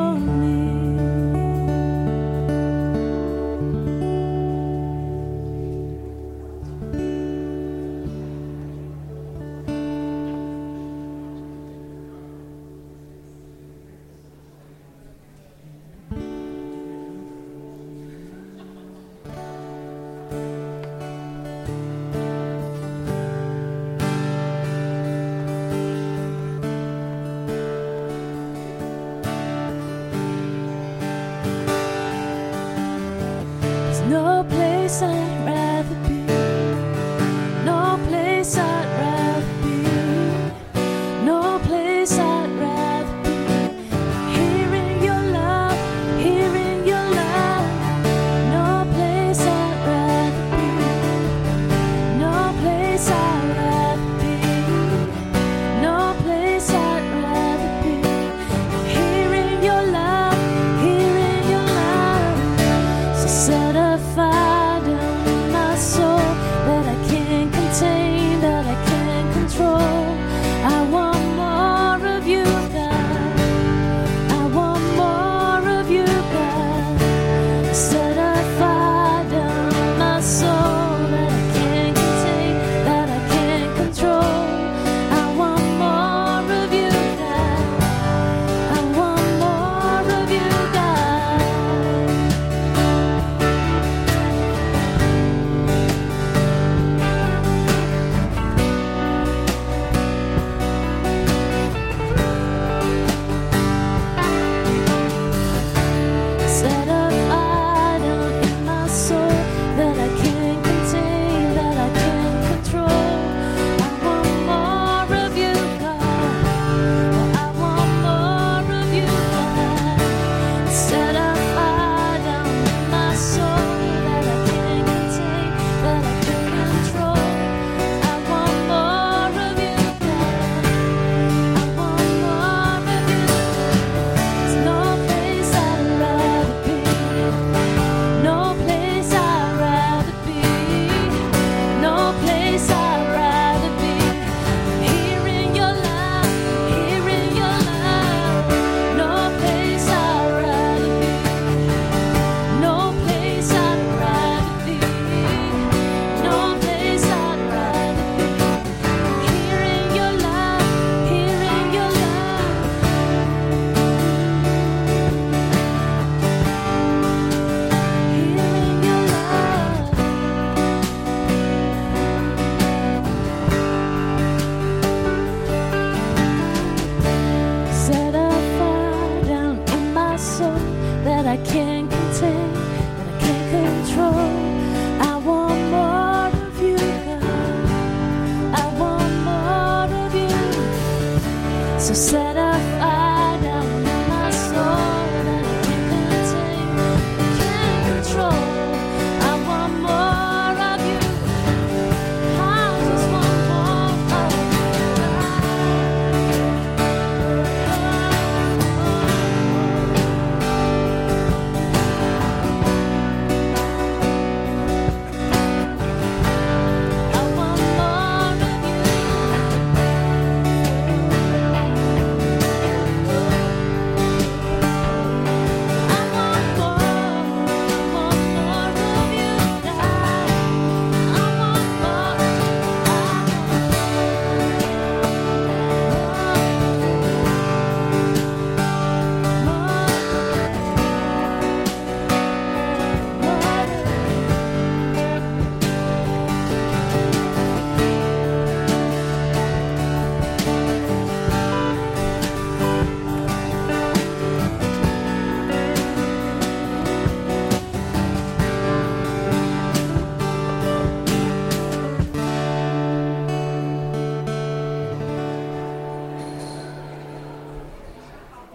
C: No place I'd rather be. No place I'd rather be. No place I'd rather be. Here in your love, here in your love. No place I'd rather be. No place I'd rather be. No place I'd rather be. Here in your love, here in your love. So set a fire down in my soul that I can't contain, that I can't control. I want more of you, God. I want more of you, God. Set a fire down in my soul that I can't contain, that I can't control. I want more of you, God. I want more of you, God. Set a fire down in my soul that I can't contain, that I can't control. I want more of you, God. I want more of you, God. Set a fire down in my soul that I can't contain, that I can't control. I want more of you, God. I want more of you. There's no place I'd rather be. No place I'd rather be. No place I'd rather be. Here in your love, here in your love. No place I'd rather be. No place I'd rather be. No place I'd rather be. Here in your love, here in your love. Here in your love. Set a fire down in my soul that I can't contain, that I can't control.